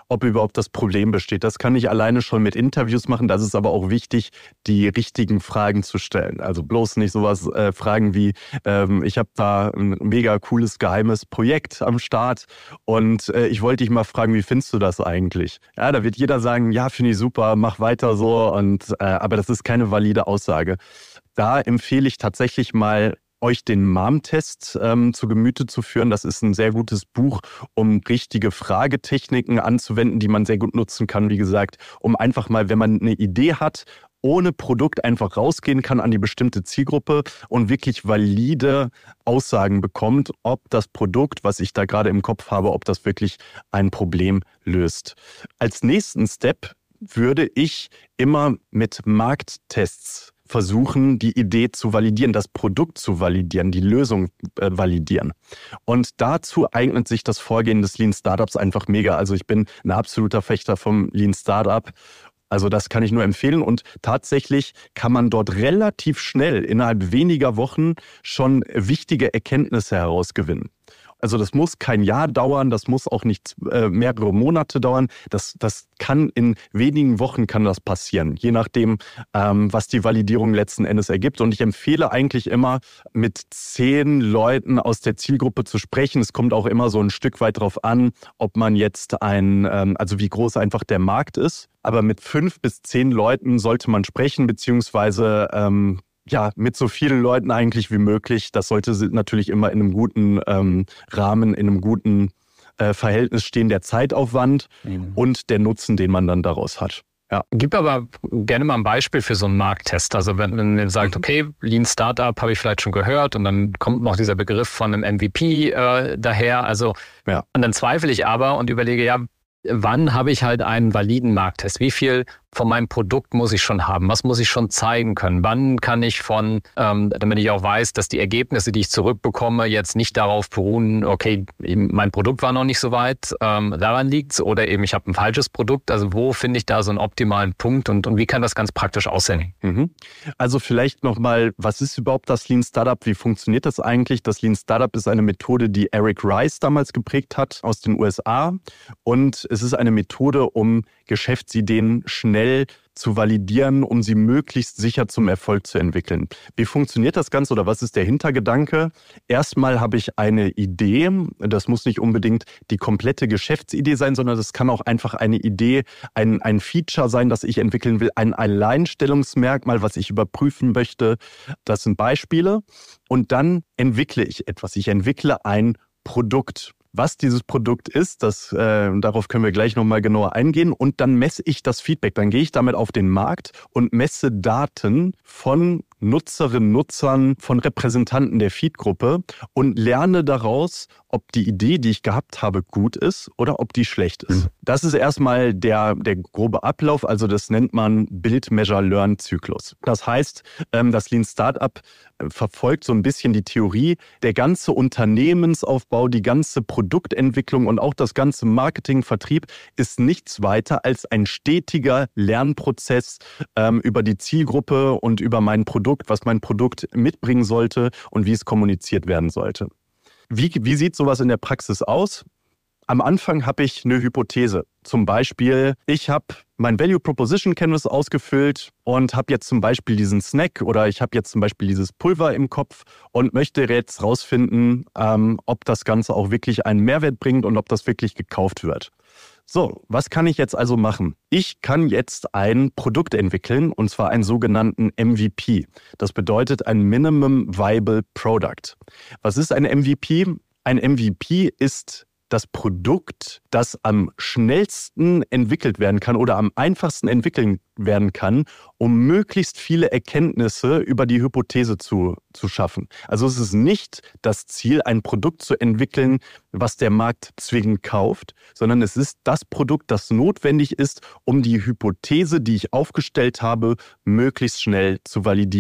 ob überhaupt das Problem besteht. Das kann ich alleine schon mit Interviews machen. Das ist aber auch wichtig, die richtigen Fragen zu stellen. Also bloß nicht sowas äh, fragen wie, ähm, ich habe da ein mega cooles, geheimes Projekt am Start und äh, ich wollte dich mal fragen, wie findest du das eigentlich? Ja, da wird jeder sagen, ja, finde ich super, mach weiter so. Und äh, aber das ist keine valide Aussage. Da empfehle ich tatsächlich mal, euch den M A M-Test ähm, zu Gemüte zu führen. Das ist ein sehr gutes Buch, um richtige Fragetechniken anzuwenden, die man sehr gut nutzen kann. Wie gesagt, um einfach mal, wenn man eine Idee hat, ohne Produkt einfach rausgehen kann an die bestimmte Zielgruppe und wirklich valide Aussagen bekommt, ob das Produkt, was ich da gerade im Kopf habe, ob das wirklich ein Problem löst. Als nächsten Step würde ich immer mit Markttests versuchen, die Idee zu validieren, das Produkt zu validieren, die Lösung äh, validieren. Und dazu eignet sich das Vorgehen des Lean Startups einfach mega. Also ich bin ein absoluter Fechter vom Lean Startup. Also das kann ich nur empfehlen. Und tatsächlich kann man dort relativ schnell, innerhalb weniger Wochen, schon wichtige Erkenntnisse herausgewinnen. Also das muss kein Jahr dauern, das muss auch nicht äh, mehrere Monate dauern. Das, das kann in wenigen Wochen kann das passieren, je nachdem, ähm, was die Validierung letzten Endes ergibt. Und ich empfehle eigentlich immer, mit zehn Leuten aus der Zielgruppe zu sprechen. Es kommt auch immer so ein Stück weit drauf an, ob man jetzt ein, ähm, also wie groß einfach der Markt ist. Aber mit fünf bis zehn Leuten sollte man sprechen, beziehungsweise ähm, ja, mit so vielen Leuten eigentlich wie möglich. Das sollte natürlich immer in einem guten ähm, Rahmen, in einem guten äh, Verhältnis stehen, der Zeitaufwand mhm. und der Nutzen, den man dann daraus hat. Ja. Gib aber gerne mal ein Beispiel für so einen Markttest. Also wenn man sagt, okay, Lean Startup habe ich vielleicht schon gehört und dann kommt noch dieser Begriff von einem M V P äh, daher. Also ja. Und dann zweifle ich aber und überlege, ja, wann habe ich halt einen validen Markttest? Wie viel von meinem Produkt muss ich schon haben? Was muss ich schon zeigen können? Wann kann ich von, ähm, damit ich auch weiß, dass die Ergebnisse, die ich zurückbekomme, jetzt nicht darauf beruhen, okay, mein Produkt war noch nicht so weit, ähm, daran liegt's, oder eben ich habe ein falsches Produkt. Also wo finde ich da so einen optimalen Punkt und, und wie kann das ganz praktisch aussehen? Mhm. Also vielleicht nochmal, was ist überhaupt das Lean Startup? Wie funktioniert das eigentlich? Das Lean Startup ist eine Methode, die Eric Rice damals geprägt hat aus den U S A, und es ist eine Methode, um Geschäftsideen schnell zu validieren, um sie möglichst sicher zum Erfolg zu entwickeln. Wie funktioniert das Ganze oder was ist der Hintergedanke? Erstmal habe ich eine Idee. Das muss nicht unbedingt die komplette Geschäftsidee sein, sondern das kann auch einfach eine Idee, ein, ein Feature sein, das ich entwickeln will, ein Alleinstellungsmerkmal, was ich überprüfen möchte. Das sind Beispiele. Und dann entwickle ich etwas. Ich entwickle ein Produkt. Was dieses Produkt ist, das, äh, darauf können wir gleich nochmal genauer eingehen. Und dann messe ich das Feedback. Dann gehe ich damit auf den Markt und messe Daten von Nutzerinnen, Nutzern, von Repräsentanten der Feed-Gruppe und lerne daraus, ob die Idee, die ich gehabt habe, gut ist oder ob die schlecht ist. Mhm. Das ist erstmal der, der grobe Ablauf. Also das nennt man Build-Measure-Learn-Zyklus. Das heißt, das Lean Startup verfolgt so ein bisschen die Theorie, der ganze Unternehmensaufbau, die ganze Produktentwicklung und auch das ganze Marketing, Vertrieb ist nichts weiter als ein stetiger Lernprozess ähm, über die Zielgruppe und über mein Produkt, was mein Produkt mitbringen sollte und wie es kommuniziert werden sollte. Wie, wie sieht sowas in der Praxis aus? Am Anfang habe ich eine Hypothese. Zum Beispiel, ich habe mein Value Proposition Canvas ausgefüllt und habe jetzt zum Beispiel diesen Snack oder ich habe jetzt zum Beispiel dieses Pulver im Kopf und möchte jetzt rausfinden, ähm, ob das Ganze auch wirklich einen Mehrwert bringt und ob das wirklich gekauft wird. So, was kann ich jetzt also machen? Ich kann jetzt ein Produkt entwickeln, und zwar einen sogenannten M V P. Das bedeutet ein Minimum Viable Product. Was ist ein M V P? Ein M V P ist das Produkt, das am schnellsten entwickelt werden kann oder am einfachsten entwickeln werden kann, um möglichst viele Erkenntnisse über die Hypothese zu, zu schaffen. Also es ist nicht das Ziel, ein Produkt zu entwickeln, was der Markt zwingend kauft, sondern es ist das Produkt, das notwendig ist, um die Hypothese, die ich aufgestellt habe, möglichst schnell zu validieren.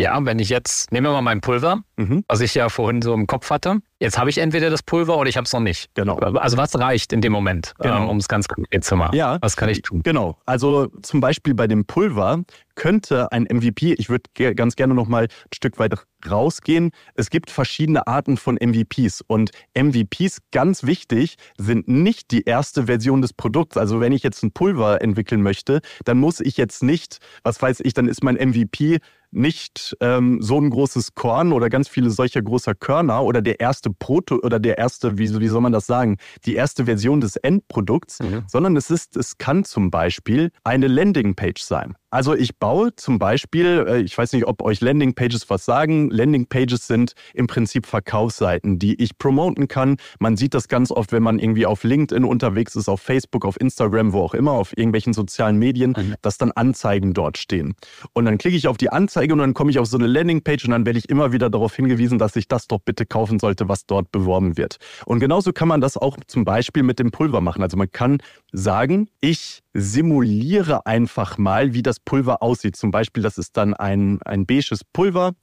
Ja, wenn ich jetzt, nehmen wir mal mein Pulver, Mhm. was ich ja vorhin so im Kopf hatte. Jetzt habe ich entweder das Pulver oder ich habe es noch nicht. Genau. Also was reicht in dem Moment, Genau. ähm, um es ganz konkret zu machen? Ja. Was kann ich tun? Genau. Also zum Beispiel bei dem Pulver könnte ein M V P, ich würde ge- ganz gerne noch mal ein Stück weit rausgehen. Es gibt verschiedene Arten von M V Ps und M V Ps, ganz wichtig, sind nicht die erste Version des Produkts. Also wenn ich jetzt ein Pulver entwickeln möchte, dann muss ich jetzt nicht, was weiß ich, dann ist mein M V P nicht ähm, so ein großes Korn oder ganz viele solcher großer Körner oder der erste Proto oder der erste, wie, wie soll man das sagen, die erste Version des Endprodukts, Mhm. sondern es ist, es kann zum Beispiel eine Landingpage sein. Also ich baue zum Beispiel, äh, ich weiß nicht, ob euch Landingpages was sagen. Landingpages sind im Prinzip Verkaufsseiten, die ich promoten kann. Man sieht das ganz oft, wenn man irgendwie auf LinkedIn unterwegs ist, auf Facebook, auf Instagram, wo auch immer, auf irgendwelchen sozialen Medien, Mhm. dass dann Anzeigen dort stehen. Und dann klicke ich auf die Anzeige und dann komme ich auf so eine Landingpage und dann werde ich immer wieder darauf hingewiesen, dass ich das doch bitte kaufen sollte, was dort beworben wird. Und genauso kann man das auch zum Beispiel mit dem Pulver machen. Also man kann sagen, ich simuliere einfach mal, wie das Pulver aussieht. Zum Beispiel, das ist dann ein, ein beiges Pulver.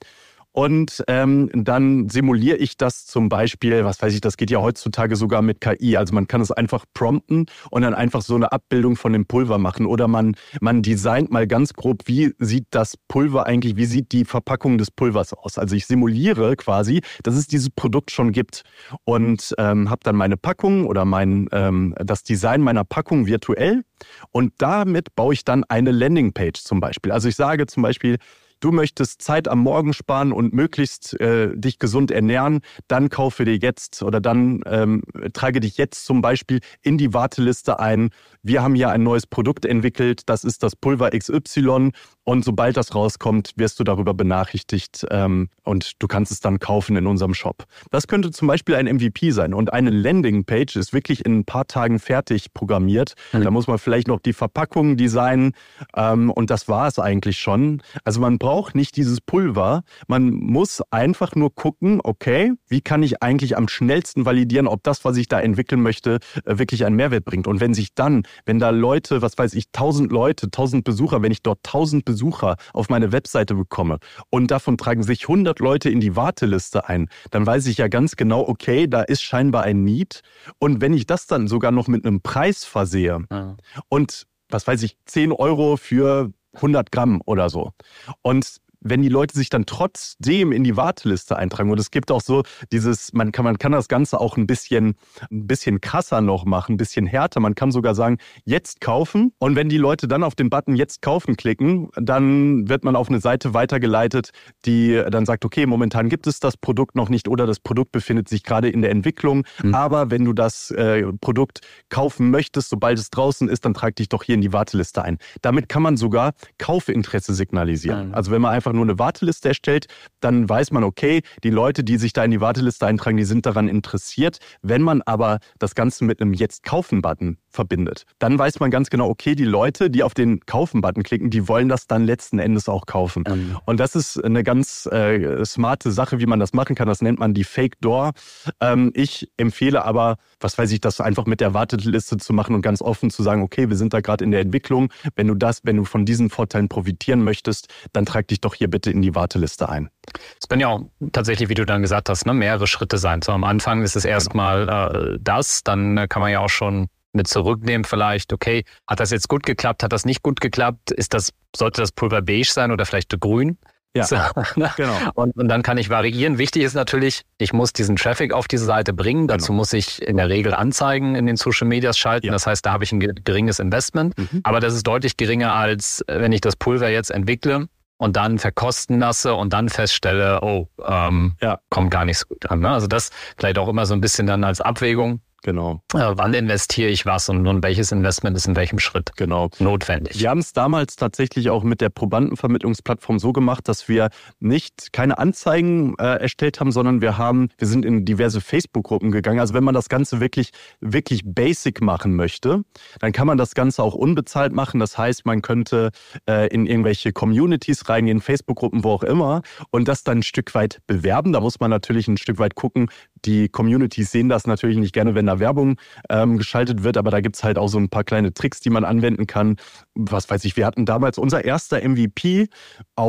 Und ähm, dann simuliere ich das zum Beispiel, was weiß ich, das geht ja heutzutage sogar mit K I. Also man kann es einfach prompten und dann einfach so eine Abbildung von dem Pulver machen. Oder man, man designt mal ganz grob, wie sieht das Pulver eigentlich, wie sieht die Verpackung des Pulvers aus. Also ich simuliere quasi, dass es dieses Produkt schon gibt. Und ähm, habe dann meine Packung oder mein ähm, das Design meiner Packung virtuell. Und damit baue ich dann eine Landingpage zum Beispiel. Also ich sage zum Beispiel, du möchtest Zeit am Morgen sparen und möglichst äh, dich gesund ernähren, dann kaufe dir jetzt oder dann ähm, trage dich jetzt zum Beispiel in die Warteliste ein. Wir haben hier ein neues Produkt entwickelt, das ist das Pulver X Y und sobald das rauskommt, wirst du darüber benachrichtigt ähm, und du kannst es dann kaufen in unserem Shop. Das könnte zum Beispiel ein M V P sein und eine Landingpage ist wirklich in ein paar Tagen fertig programmiert. Mhm. Da muss man vielleicht noch die Verpackung designen ähm, und das war es eigentlich schon. Also man braucht nicht dieses Pulver, man muss einfach nur gucken, okay, wie kann ich eigentlich am schnellsten validieren, ob das, was ich da entwickeln möchte, äh, wirklich einen Mehrwert bringt. Und wenn sich dann, wenn da Leute, was weiß ich, tausend Leute, tausend Besucher, wenn ich dort tausend Besucher auf meine Webseite bekomme und davon tragen sich hundert Leute in die Warteliste ein, dann weiß ich ja ganz genau, okay, da ist scheinbar ein Need. Und wenn ich das dann sogar noch mit einem Preis versehe Ja. und, was weiß ich, zehn Euro für hundert Gramm oder so. Und wenn die Leute sich dann trotzdem in die Warteliste eintragen, und es gibt auch so dieses, man kann, man kann das Ganze auch ein bisschen, ein bisschen krasser noch machen, ein bisschen härter. Man kann sogar sagen, jetzt kaufen. Und wenn die Leute dann auf den Button jetzt kaufen klicken, dann wird man auf eine Seite weitergeleitet, die dann sagt, okay, momentan gibt es das Produkt noch nicht oder das Produkt befindet sich gerade in der Entwicklung. Mhm. Aber wenn du das äh, Produkt kaufen möchtest, sobald es draußen ist, dann trag dich doch hier in die Warteliste ein. Damit kann man sogar Kaufinteresse signalisieren. Mhm. Also wenn man einfach nur eine Warteliste erstellt, dann weiß man, okay, die Leute, die sich da in die Warteliste eintragen, die sind daran interessiert. Wenn man aber das Ganze mit einem Jetzt-Kaufen-Button verbindet, dann weiß man ganz genau, okay, die Leute, die auf den Kaufen-Button klicken, die wollen das dann letzten Endes auch kaufen. Mhm. Und das ist eine ganz äh, smarte Sache, wie man das machen kann. Das nennt man die Fake Door. Ähm, ich empfehle aber, was weiß ich, das einfach mit der Warteliste zu machen und ganz offen zu sagen, okay, wir sind da gerade in der Entwicklung. Wenn du das, wenn du von diesen Vorteilen profitieren möchtest, dann trag dich doch hier bitte in die Warteliste ein. Es können ja auch tatsächlich, wie du dann gesagt hast, ne, mehrere Schritte sein. So am Anfang ist es erstmal äh, das, dann äh, kann man ja auch schon mit zurücknehmen vielleicht, okay, hat das jetzt gut geklappt, hat das nicht gut geklappt, ist das, sollte das Pulver beige sein oder vielleicht grün? Ja, So, ne? genau. Und, und dann kann ich variieren. Wichtig ist natürlich, ich muss diesen Traffic auf diese Seite bringen. Dazu muss ich in der Regel Anzeigen in den Social Medias schalten. Ja. Das heißt, da habe ich ein ge- geringes Investment. Mhm. Aber das ist deutlich geringer, als äh, wenn ich das Pulver jetzt entwickle und dann verkosten lasse und dann feststelle, oh, ähm, Ja. kommt gar nicht so gut an. Ne? Also das vielleicht auch immer so ein bisschen dann als Abwägung. Genau, Äh, wann investiere ich was und nun welches Investment ist in welchem Schritt genau. notwendig? Wir haben es damals tatsächlich auch mit der Probandenvermittlungsplattform so gemacht, dass wir nicht keine Anzeigen äh, erstellt haben, sondern wir haben, wir sind in diverse Facebook-Gruppen gegangen. Also wenn man das Ganze wirklich, wirklich basic machen möchte, dann kann man das Ganze auch unbezahlt machen. Das heißt, man könnte äh, in irgendwelche Communities reingehen, Facebook-Gruppen, wo auch immer, und das dann ein Stück weit bewerben. Da muss man natürlich ein Stück weit gucken. Die Communities sehen das natürlich nicht gerne, wenn da Werbung ähm, geschaltet wird, aber da gibt's halt auch so ein paar kleine Tricks, die man anwenden kann. Was weiß ich, wir hatten damals unser erster M V P auf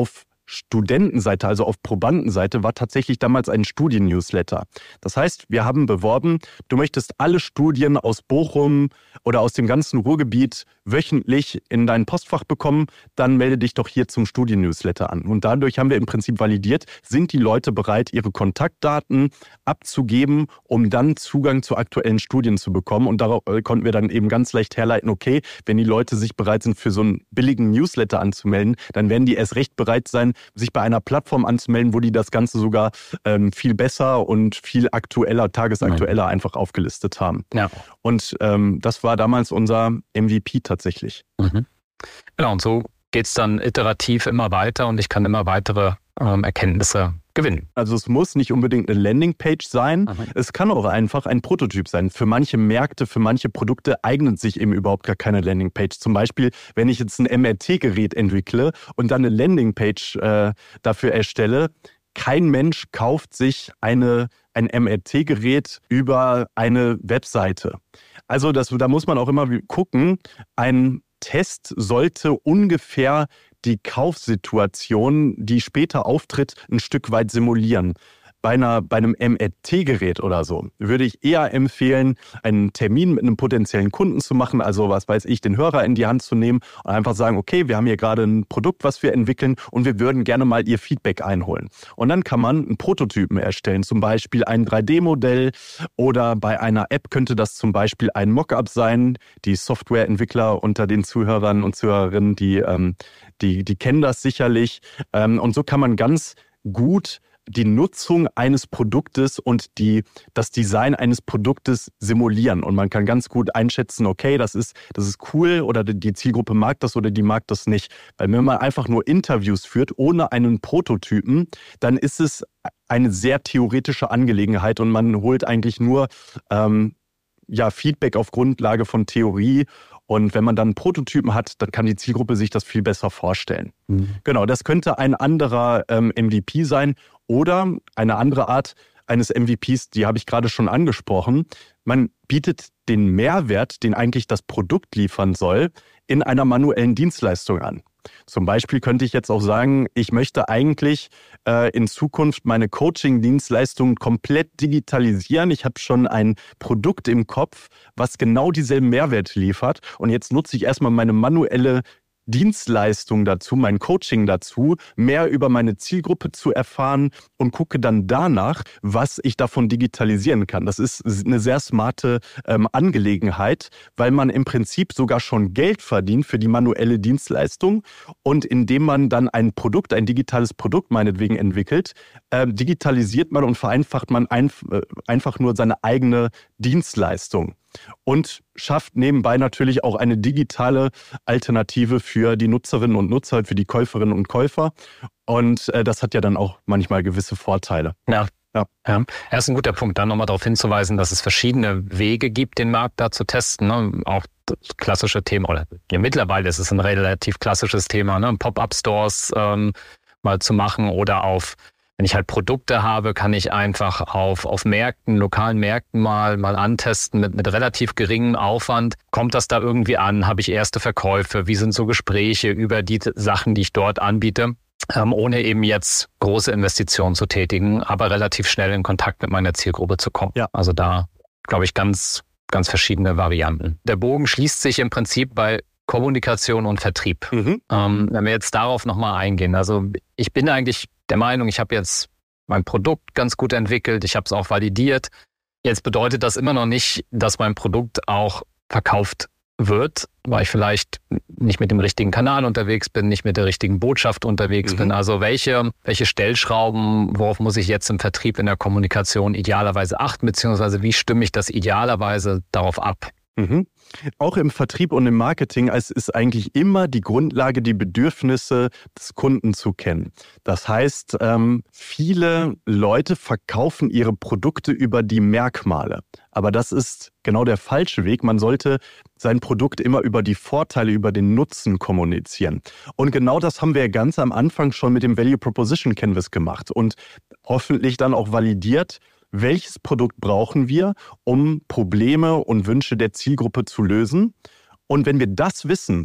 Studentenseite, also auf Probandenseite, war tatsächlich damals ein Studien-Newsletter. Das heißt, wir haben beworben, du möchtest alle Studien aus Bochum oder aus dem ganzen Ruhrgebiet wöchentlich in dein Postfach bekommen, dann melde dich doch hier zum Studien-Newsletter an. Und dadurch haben wir im Prinzip validiert, sind die Leute bereit, ihre Kontaktdaten abzugeben, um dann Zugang zu aktuellen Studien zu bekommen. Und darauf konnten wir dann eben ganz leicht herleiten, okay, wenn die Leute sich bereit sind, für so einen billigen Newsletter anzumelden, dann werden die erst recht bereit sein, sich bei einer Plattform anzumelden, wo die das Ganze sogar ähm, viel besser und viel aktueller, tagesaktueller mhm. einfach aufgelistet haben. Ja. Und ähm, das war damals unser M V P tatsächlich. Mhm. Genau, und so geht es dann iterativ immer weiter und ich kann immer weitere ähm, Erkenntnisse gewinnen. Also es muss nicht unbedingt eine Landingpage sein, mhm. es kann auch einfach ein Prototyp sein. Für manche Märkte, für manche Produkte eignet sich eben überhaupt gar keine Landingpage. Zum Beispiel, wenn ich jetzt ein M R T-Gerät entwickle und dann eine Landingpage äh, dafür erstelle, kein Mensch kauft sich eine, ein M R T-Gerät über eine Webseite. Also das, da muss man auch immer gucken, ein Test sollte ungefähr die Kaufsituation, die später auftritt, ein Stück weit simulieren. Bei, einer, bei einem M R T-Gerät oder so würde ich eher empfehlen, einen Termin mit einem potenziellen Kunden zu machen, also was weiß ich, den Hörer in die Hand zu nehmen und einfach sagen, okay, wir haben hier gerade ein Produkt, was wir entwickeln und wir würden gerne mal Ihr Feedback einholen. Und dann kann man einen Prototypen erstellen, zum Beispiel ein drei D Modell oder bei einer App könnte das zum Beispiel ein Mockup sein. Die Softwareentwickler unter den Zuhörern und Zuhörerinnen, die, ähm, die, die kennen das sicherlich. Ähm, und so kann man ganz gut die Nutzung eines Produktes und die, das Design eines Produktes simulieren. Und man kann ganz gut einschätzen, okay, das ist, das ist cool oder die Zielgruppe mag das oder die mag das nicht. Weil wenn man einfach nur Interviews führt, ohne einen Prototypen, dann ist es eine sehr theoretische Angelegenheit und man holt eigentlich nur ähm, ja, Feedback auf Grundlage von Theorie. Und wenn man dann einen Prototypen hat, dann kann die Zielgruppe sich das viel besser vorstellen. Mhm. Genau, das könnte ein anderer ähm, M V P sein oder eine andere Art eines M V Ps, die habe ich gerade schon angesprochen. Man bietet den Mehrwert, den eigentlich das Produkt liefern soll, in einer manuellen Dienstleistung an. Zum Beispiel könnte ich jetzt auch sagen, ich möchte eigentlich äh, in Zukunft meine Coaching-Dienstleistungen komplett digitalisieren. Ich habe schon ein Produkt im Kopf, was genau dieselben Mehrwerte liefert. Und jetzt nutze ich erstmal meine manuelle Dienstleistung dazu, mein Coaching dazu, mehr über meine Zielgruppe zu erfahren und gucke dann danach, was ich davon digitalisieren kann. Das ist eine sehr smarte ähm, Angelegenheit, weil man im Prinzip sogar schon Geld verdient für die manuelle Dienstleistung und indem man dann ein Produkt, ein digitales Produkt meinetwegen entwickelt, äh, digitalisiert man und vereinfacht man ein, äh, einfach nur seine eigene Dienstleistung. Und schafft nebenbei natürlich auch eine digitale Alternative für die Nutzerinnen und Nutzer, für die Käuferinnen und Käufer. Und äh, das hat ja dann auch manchmal gewisse Vorteile. Ja. Ja. Ja, das ist ein guter Punkt, dann nochmal darauf hinzuweisen, dass es verschiedene Wege gibt, den Markt da zu testen. Ne? Auch das klassische Thema, oder ja, mittlerweile ist es ein relativ klassisches Thema, ne? Pop-up-Stores ähm, mal zu machen oder auf, wenn ich halt Produkte habe, kann ich einfach auf, auf Märkten, lokalen Märkten mal, mal antesten mit, mit relativ geringem Aufwand. Kommt das da irgendwie an? Habe ich erste Verkäufe? Wie sind so Gespräche über die Sachen, die ich dort anbiete? Ähm, ohne eben jetzt große Investitionen zu tätigen, aber relativ schnell in Kontakt mit meiner Zielgruppe zu kommen. Ja. Also da, glaube ich, ganz, ganz verschiedene Varianten. Der Bogen schließt sich im Prinzip bei Kommunikation und Vertrieb. Mhm. Ähm, wenn wir jetzt darauf nochmal eingehen. Also ich bin eigentlich der Meinung, ich habe jetzt mein Produkt ganz gut entwickelt, ich habe es auch validiert. Jetzt bedeutet das immer noch nicht, dass mein Produkt auch verkauft wird, weil ich vielleicht nicht mit dem richtigen Kanal unterwegs bin, nicht mit der richtigen Botschaft unterwegs mhm. bin. Also welche, welche Stellschrauben, worauf muss ich jetzt im Vertrieb, in der Kommunikation idealerweise achten, beziehungsweise wie stimme ich das idealerweise darauf ab? Mhm. Auch im Vertrieb und im Marketing es ist eigentlich immer die Grundlage, die Bedürfnisse des Kunden zu kennen. Das heißt, ähm, viele Leute verkaufen ihre Produkte über die Merkmale. Aber das ist genau der falsche Weg. Man sollte sein Produkt immer über die Vorteile, über den Nutzen kommunizieren. Und genau das haben wir ganz am Anfang schon mit dem Value Proposition Canvas gemacht und hoffentlich dann auch validiert, welches Produkt brauchen wir, um Probleme und Wünsche der Zielgruppe zu lösen. Und wenn wir das wissen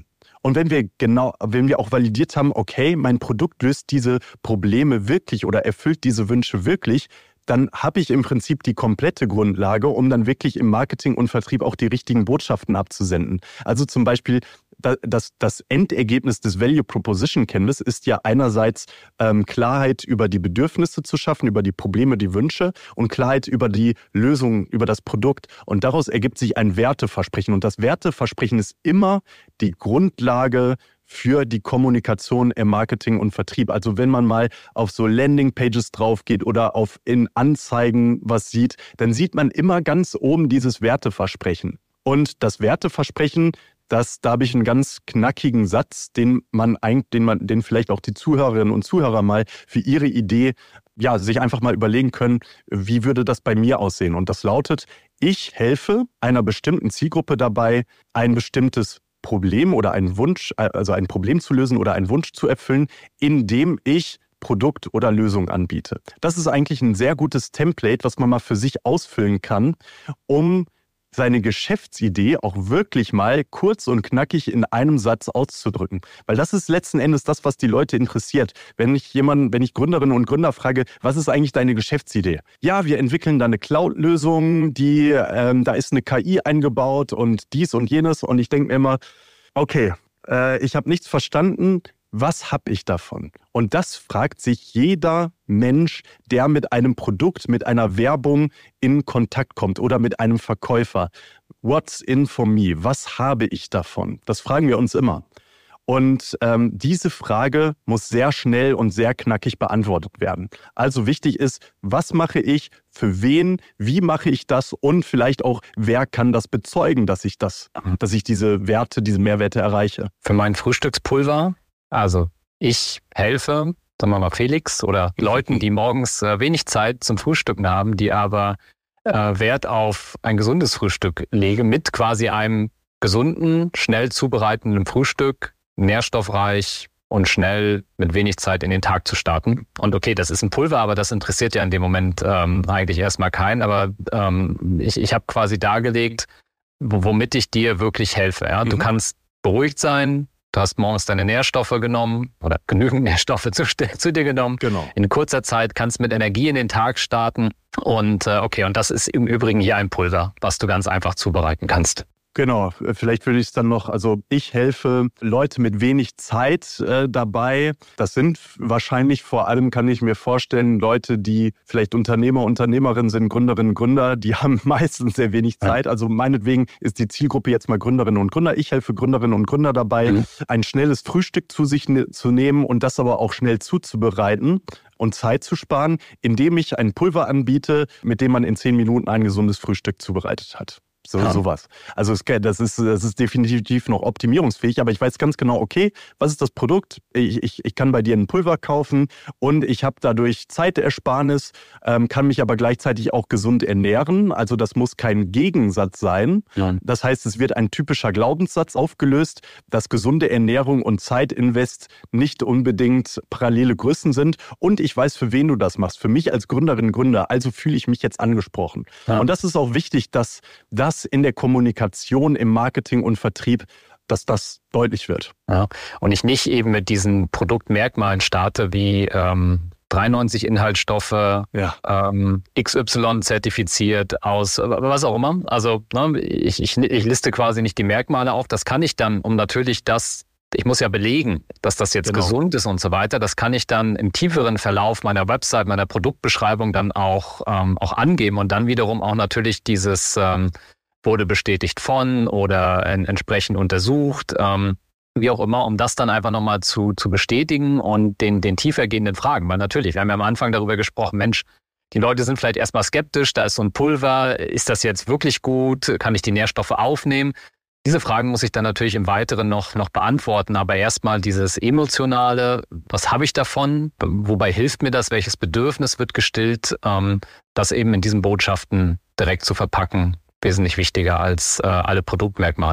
Und wenn wir genau, wenn wir auch validiert haben, okay, mein Produkt löst diese Probleme wirklich oder erfüllt diese Wünsche wirklich, dann habe ich im Prinzip die komplette Grundlage, um dann wirklich im Marketing und Vertrieb auch die richtigen Botschaften abzusenden. Also zum Beispiel das, das Endergebnis des Value Proposition Canvas ist ja einerseits ähm, Klarheit über die Bedürfnisse zu schaffen, über die Probleme, die Wünsche und Klarheit über die Lösung, über das Produkt. Und daraus ergibt sich ein Werteversprechen. Und das Werteversprechen ist immer die Grundlage für die Kommunikation im Marketing und Vertrieb. Also wenn man mal auf so Landingpages drauf geht oder auf in Anzeigen was sieht, dann sieht man immer ganz oben dieses Werteversprechen. Und das Werteversprechen, das, da habe ich einen ganz knackigen Satz, den man eigentlich, den man, den vielleicht auch die Zuhörerinnen und Zuhörer mal für ihre Idee, ja, sich einfach mal überlegen können, wie würde das bei mir aussehen? Und das lautet: Ich helfe einer bestimmten Zielgruppe dabei, ein bestimmtes Problem oder einen Wunsch, also ein Problem zu lösen oder einen Wunsch zu erfüllen, indem ich Produkt oder Lösung anbiete. Das ist eigentlich ein sehr gutes Template, was man mal für sich ausfüllen kann, um seine Geschäftsidee auch wirklich mal kurz und knackig in einem Satz auszudrücken. Weil das ist letzten Endes das, was die Leute interessiert. Wenn ich jemanden, wenn ich Gründerinnen und Gründer frage, was ist eigentlich deine Geschäftsidee? Ja, wir entwickeln da eine Cloud-Lösung, die, ähm, da ist eine K I eingebaut und dies und jenes. Und ich denke mir immer, okay, äh, ich habe nichts verstanden. Was habe ich davon? Und das fragt sich jeder Mensch, der mit einem Produkt, mit einer Werbung in Kontakt kommt oder mit einem Verkäufer. What's in for me? Was habe ich davon? Das fragen wir uns immer. Und ähm, diese Frage muss sehr schnell und sehr knackig beantwortet werden. Also wichtig ist, was mache ich, für wen, wie mache ich das und vielleicht auch, wer kann das bezeugen, dass ich das, dass ich diese Werte, diese Mehrwerte erreiche. Für mein Frühstückspulver, also ich helfe, sagen wir mal Felix oder Leuten, die morgens äh, wenig Zeit zum Frühstücken haben, die aber äh, Wert auf ein gesundes Frühstück legen, mit quasi einem gesunden, schnell zubereitenden Frühstück, nährstoffreich und schnell mit wenig Zeit in den Tag zu starten. Und okay, das ist ein Pulver, aber das interessiert ja in dem Moment ähm, eigentlich erstmal keinen. Aber ähm, ich, ich habe quasi dargelegt, womit ich dir wirklich helfe. Ja? Mhm. Du kannst beruhigt sein. Du hast morgens deine Nährstoffe genommen oder genügend Nährstoffe zu, zu dir genommen. Genau. In kurzer Zeit kannst mit Energie in den Tag starten. Und äh, okay, und das ist im Übrigen hier ein Pulver, was du ganz einfach zubereiten kannst. Genau, vielleicht würde ich es dann noch, also ich helfe Leute mit wenig Zeit äh, dabei. Das sind wahrscheinlich vor allem, kann ich mir vorstellen, Leute, die vielleicht Unternehmer, Unternehmerinnen sind, Gründerinnen, Gründer, die haben meistens sehr wenig Zeit. Ja. Also meinetwegen ist die Zielgruppe jetzt mal Gründerinnen und Gründer. Ich helfe Gründerinnen und Gründer dabei, mhm. ein schnelles Frühstück zu sich ne- zu nehmen und das aber auch schnell zuzubereiten und Zeit zu sparen, indem ich ein Pulver anbiete, mit dem man in zehn Minuten ein gesundes Frühstück zubereitet hat. So, ja. sowas. Also es, das, ist, das ist definitiv noch optimierungsfähig, aber ich weiß ganz genau, okay, was ist das Produkt? Ich, ich, ich kann bei dir ein Pulver kaufen und ich habe dadurch Zeitersparnis, ähm, kann mich aber gleichzeitig auch gesund ernähren. Also das muss kein Gegensatz sein. Ja. Das heißt, es wird ein typischer Glaubenssatz aufgelöst, dass gesunde Ernährung und Zeitinvest nicht unbedingt parallele Größen sind. Und ich weiß, für wen du das machst. Für mich als Gründerin, Gründer. Also fühle ich mich jetzt angesprochen. Ja. Und das ist auch wichtig, dass das in der Kommunikation, im Marketing und Vertrieb, dass das deutlich wird. Ja, und ich nicht eben mit diesen Produktmerkmalen starte wie ähm, dreiundneunzig Inhaltsstoffe, ja. ähm, X Y zertifiziert aus, was auch immer. Also ne, ich, ich, ich liste quasi nicht die Merkmale auf. Das kann ich dann, um natürlich das, ich muss ja belegen, dass das jetzt genau. gesund ist und so weiter. Das kann ich dann im tieferen Verlauf meiner Website, meiner Produktbeschreibung dann auch, ähm, auch angeben und dann wiederum auch natürlich dieses ähm, wurde bestätigt von oder en- entsprechend untersucht, ähm, wie auch immer, um das dann einfach nochmal zu, zu bestätigen und den, den tiefergehenden Fragen. Weil natürlich, wir haben ja am Anfang darüber gesprochen, Mensch, die Leute sind vielleicht erstmal skeptisch, da ist so ein Pulver, ist das jetzt wirklich gut, kann ich die Nährstoffe aufnehmen? Diese Fragen muss ich dann natürlich im Weiteren noch, noch beantworten, aber erstmal dieses Emotionale, was habe ich davon, wobei hilft mir das, welches Bedürfnis wird gestillt, ähm, das eben in diesen Botschaften direkt zu verpacken, wesentlich wichtiger als äh, alle Produktmerkmale.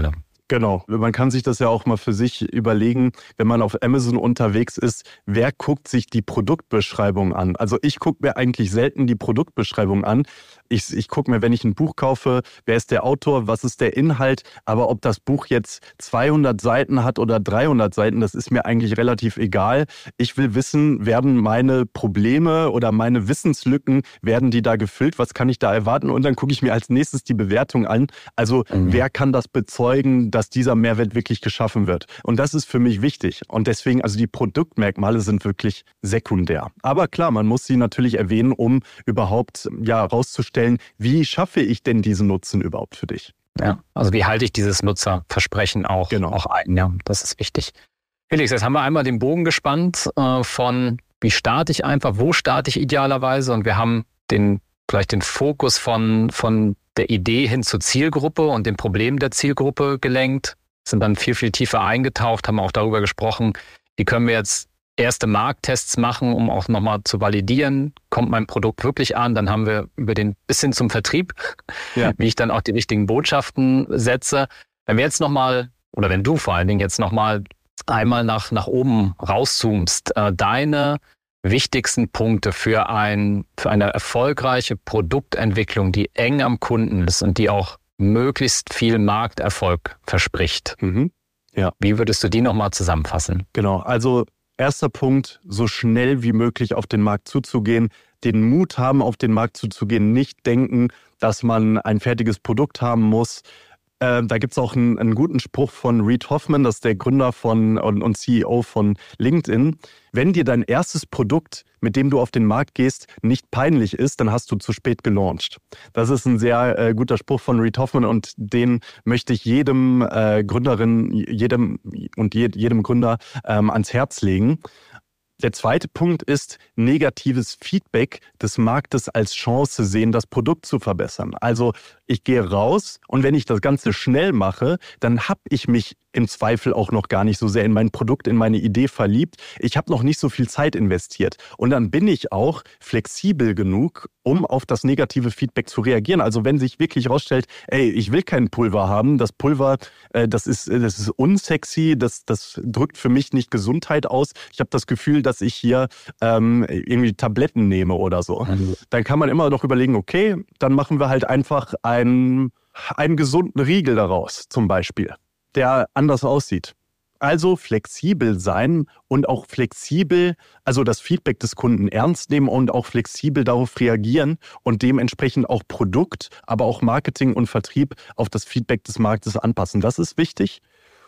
Genau. Man kann sich das ja auch mal für sich überlegen, wenn man auf Amazon unterwegs ist, wer guckt sich die Produktbeschreibung an? Also ich gucke mir eigentlich selten die Produktbeschreibung an. Ich, ich gucke mir, wenn ich ein Buch kaufe, wer ist der Autor, was ist der Inhalt, aber ob das Buch jetzt zweihundert Seiten hat oder dreihundert Seiten, das ist mir eigentlich relativ egal. Ich will wissen, werden meine Probleme oder meine Wissenslücken, werden die da gefüllt, was kann ich da erwarten? Und dann gucke ich mir als nächstes die Bewertung an. Also mhm. wer kann das bezeugen, dass dieser Mehrwert wirklich geschaffen wird? Und das ist für mich wichtig. Und deswegen, also die Produktmerkmale sind wirklich sekundär. Aber klar, man muss sie natürlich erwähnen, um überhaupt ja rauszustellen, wie schaffe ich denn diesen Nutzen überhaupt für dich? Ja, also wie halte ich dieses Nutzerversprechen auch, genau. auch ein? Ja, das ist wichtig. Felix, jetzt haben wir einmal den Bogen gespannt äh, von, wie starte ich einfach, wo starte ich idealerweise, und wir haben den vielleicht den Fokus von, von der Idee hin zur Zielgruppe und dem Problem der Zielgruppe gelenkt, sind dann viel, viel tiefer eingetaucht, haben auch darüber gesprochen, wie können wir jetzt erste Markttests machen, um auch nochmal zu validieren, kommt mein Produkt wirklich an? Dann haben wir über den bis hin zum Vertrieb, ja. wie ich dann auch die richtigen Botschaften setze. Wenn wir jetzt nochmal, oder wenn du vor allen Dingen jetzt nochmal einmal nach, nach oben rauszoomst, äh, deine wichtigsten Punkte für, ein, für eine erfolgreiche Produktentwicklung, die eng am Kunden ist und die auch möglichst viel Markterfolg verspricht. Mhm. Ja. Wie würdest du die nochmal zusammenfassen? Genau, also erster Punkt, so schnell wie möglich auf den Markt zuzugehen, den Mut haben, auf den Markt zuzugehen, nicht denken, dass man ein fertiges Produkt haben muss. Äh, da gibt es auch einen, einen guten Spruch von Reid Hoffman, das ist der Gründer von und, und C E O von LinkedIn. Wenn dir dein erstes Produkt, mit dem du auf den Markt gehst, nicht peinlich ist, dann hast du zu spät gelauncht. Das ist ein sehr äh, guter Spruch von Reid Hoffman, und den möchte ich jedem äh, Gründerin, jedem und je, jedem Gründer ähm, ans Herz legen. Der zweite Punkt ist, negatives Feedback des Marktes als Chance sehen, das Produkt zu verbessern. Also ich gehe raus, und wenn ich das Ganze schnell mache, dann habe ich mich im Zweifel auch noch gar nicht so sehr in mein Produkt, in meine Idee verliebt. Ich habe noch nicht so viel Zeit investiert. Und dann bin ich auch flexibel genug, um auf das negative Feedback zu reagieren. Also wenn sich wirklich herausstellt, ey, ich will kein Pulver haben, das Pulver, äh, das ist, das ist unsexy, das, das drückt für mich nicht Gesundheit aus. Ich habe das Gefühl, dass ich hier ähm, irgendwie Tabletten nehme oder so. Mhm. Dann kann man immer noch überlegen, okay, dann machen wir halt einfach einen, einen gesunden Riegel daraus, zum Beispiel, der anders aussieht. Also flexibel sein und auch flexibel, also das Feedback des Kunden ernst nehmen und auch flexibel darauf reagieren und dementsprechend auch Produkt, aber auch Marketing und Vertrieb auf das Feedback des Marktes anpassen. Das ist wichtig.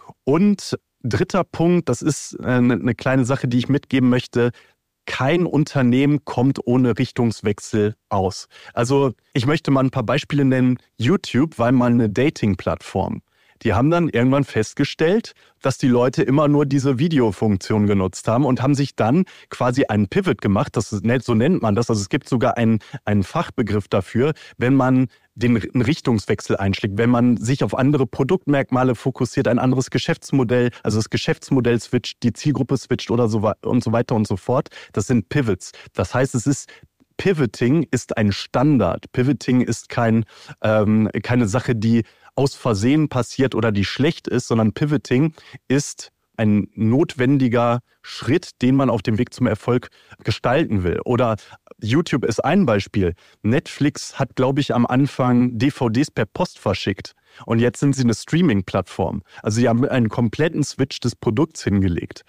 Und dritter Punkt, das ist eine, eine kleine Sache, die ich mitgeben möchte. Kein Unternehmen kommt ohne Richtungswechsel aus. Also ich möchte mal ein paar Beispiele nennen. YouTube war mal eine Dating-Plattform. Die haben dann irgendwann festgestellt, dass die Leute immer nur diese Videofunktion genutzt haben und haben sich dann quasi einen Pivot gemacht. Das ist, so nennt man das. Also es gibt sogar einen, einen Fachbegriff dafür, wenn man den einen Richtungswechsel einschlägt, wenn man sich auf andere Produktmerkmale fokussiert, ein anderes Geschäftsmodell, also das Geschäftsmodell switcht, die Zielgruppe switcht oder so und so weiter und so fort. Das sind Pivots. Das heißt, es ist Pivoting ist ein Standard. Pivoting ist kein, ähm, keine Sache, die aus Versehen passiert oder die schlecht ist, sondern Pivoting ist ein notwendiger Schritt, den man auf dem Weg zum Erfolg gestalten will. Oder YouTube ist ein Beispiel. Netflix hat, glaube ich, am Anfang D V Ds per Post verschickt. Und jetzt sind sie eine Streaming-Plattform. Also sie haben einen kompletten Switch des Produkts hingelegt.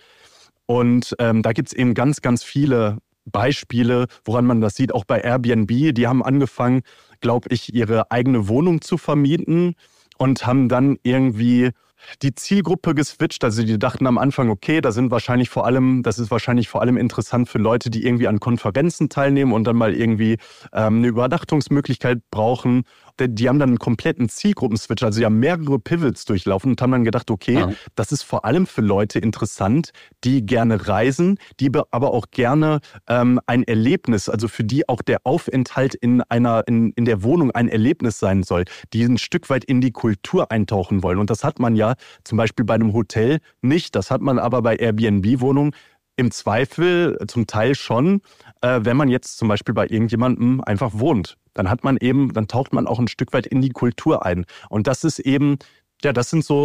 Und ähm, da gibt es eben ganz, ganz viele Beispiele, woran man das sieht. Auch bei Airbnb, die haben angefangen, glaube ich, ihre eigene Wohnung zu vermieten und haben dann irgendwie die Zielgruppe geswitcht. Also die dachten am Anfang, okay, da sind wahrscheinlich vor allem, das ist wahrscheinlich vor allem interessant für Leute, die irgendwie an Konferenzen teilnehmen und dann mal irgendwie ähm, eine Übernachtungsmöglichkeit brauchen. Die haben dann einen kompletten Zielgruppenswitch, also die haben mehrere Pivots durchlaufen und haben dann gedacht, okay, ja. das ist vor allem für Leute interessant, die gerne reisen, die aber auch gerne ähm, ein Erlebnis, also für die auch der Aufenthalt in einer in, in der Wohnung ein Erlebnis sein soll, die ein Stück weit in die Kultur eintauchen wollen. Und das hat man ja zum Beispiel bei einem Hotel nicht, das hat man aber bei Airbnb-Wohnungen im Zweifel zum Teil schon, äh, wenn man jetzt zum Beispiel bei irgendjemandem einfach wohnt. Dann hat man eben, dann taucht man auch ein Stück weit in die Kultur ein. Und das ist eben, ja, das sind so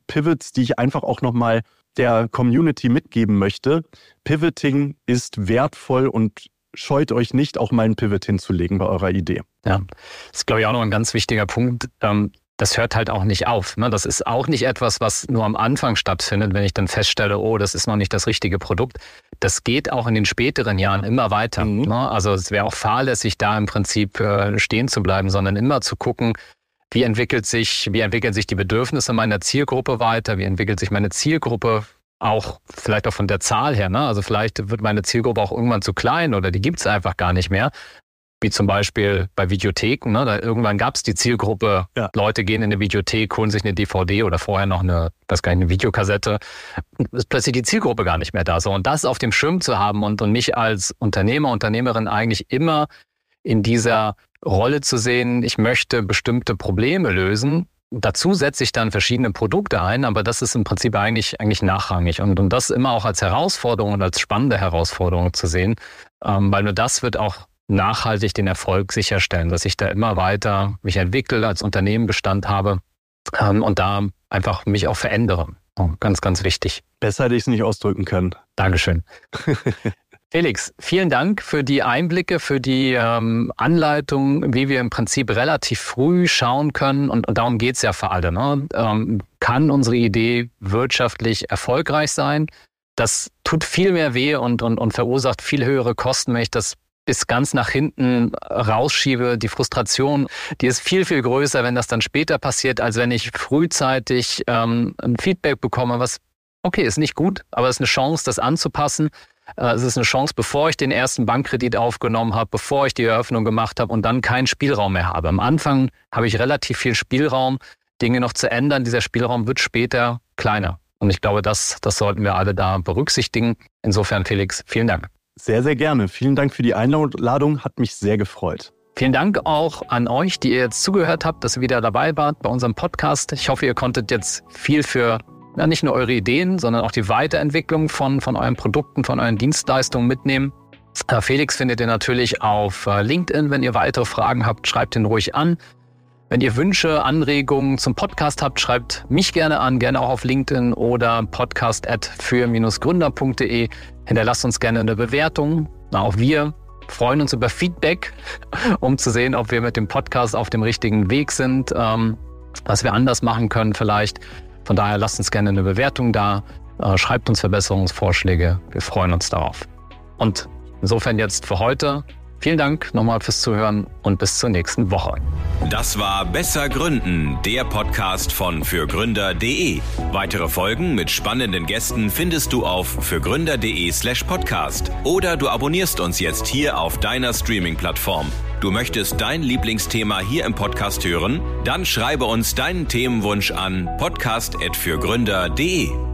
Pivots, die ich einfach auch nochmal der Community mitgeben möchte. Pivoting ist wertvoll und scheut euch nicht, auch mal einen Pivot hinzulegen bei eurer Idee. Ja, das ist, glaube ich, auch noch ein ganz wichtiger Punkt. Das hört halt auch nicht auf. Das ist auch nicht etwas, was nur am Anfang stattfindet, wenn ich dann feststelle, oh, das ist noch nicht das richtige Produkt. Das geht auch in den späteren Jahren immer weiter. Mhm. Also es wäre auch fahrlässig, da im Prinzip stehen zu bleiben, sondern immer zu gucken, wie entwickelt sich, wie entwickeln sich die Bedürfnisse meiner Zielgruppe weiter, wie entwickelt sich meine Zielgruppe auch vielleicht auch von der Zahl her. Ne? Also vielleicht wird meine Zielgruppe auch irgendwann zu klein oder die gibt es einfach gar nicht mehr. Wie zum Beispiel bei Videotheken. Ne? Da irgendwann gab es die Zielgruppe, ja. Leute gehen in eine Videothek, holen sich eine D V D oder vorher noch eine, das gar nicht, eine Videokassette. Ist plötzlich die Zielgruppe gar nicht mehr da. So, und das auf dem Schirm zu haben und, und mich als Unternehmer, Unternehmerin eigentlich immer in dieser Rolle zu sehen, ich möchte bestimmte Probleme lösen. Dazu setze ich dann verschiedene Produkte ein, aber das ist im Prinzip eigentlich, eigentlich nachrangig. Und, und das immer auch als Herausforderung und als spannende Herausforderung zu sehen, ähm, weil nur das wird auch nachhaltig den Erfolg sicherstellen, dass ich da immer weiter mich entwickle, als Unternehmen Bestand habe ähm, und da einfach mich auch verändere. Oh, ganz, ganz wichtig. Besser hätte ich es nicht ausdrücken können. Dankeschön. Felix, vielen Dank für die Einblicke, für die ähm, Anleitung, wie wir im Prinzip relativ früh schauen können, und, und darum geht's ja für alle. Ne? Ähm, kann unsere Idee wirtschaftlich erfolgreich sein? Das tut viel mehr weh und, und, und verursacht viel höhere Kosten, wenn ich das bis ganz nach hinten rausschiebe. Die Frustration, die ist viel, viel größer, wenn das dann später passiert, als wenn ich frühzeitig ähm, ein Feedback bekomme, was, okay, ist nicht gut, aber es ist eine Chance, das anzupassen. Es ist eine Chance, bevor ich den ersten Bankkredit aufgenommen habe, bevor ich die Eröffnung gemacht habe und dann keinen Spielraum mehr habe. Am Anfang habe ich relativ viel Spielraum, Dinge noch zu ändern. Dieser Spielraum wird später kleiner. Und ich glaube, das, das sollten wir alle da berücksichtigen. Insofern, Felix, vielen Dank. Sehr, sehr gerne. Vielen Dank für die Einladung. Hat mich sehr gefreut. Vielen Dank auch an euch, die ihr jetzt zugehört habt, dass ihr wieder dabei wart bei unserem Podcast. Ich hoffe, ihr konntet jetzt viel für ja, nicht nur eure Ideen, sondern auch die Weiterentwicklung von, von euren Produkten, von euren Dienstleistungen mitnehmen. Felix findet ihr natürlich auf LinkedIn. Wenn ihr weitere Fragen habt, schreibt ihn ruhig an. Wenn ihr Wünsche, Anregungen zum Podcast habt, schreibt mich gerne an, gerne auch auf LinkedIn oder podcast at für gründer punkt de. Hinterlasst uns gerne eine Bewertung. Auch wir freuen uns über Feedback, um zu sehen, ob wir mit dem Podcast auf dem richtigen Weg sind, ähm, was wir anders machen können vielleicht. Von daher lasst uns gerne eine Bewertung da, äh, schreibt uns Verbesserungsvorschläge. Wir freuen uns darauf. Und insofern jetzt für heute vielen Dank nochmal fürs Zuhören und bis zur nächsten Woche. Das war Besser Gründen, der Podcast von fürgründer punkt de. Weitere Folgen mit spannenden Gästen findest du auf fürgründer punkt de slash podcast oder du abonnierst uns jetzt hier auf deiner Streaming-Plattform. Du möchtest dein Lieblingsthema hier im Podcast hören? Dann schreibe uns deinen Themenwunsch an podcast at fürgründer punkt de.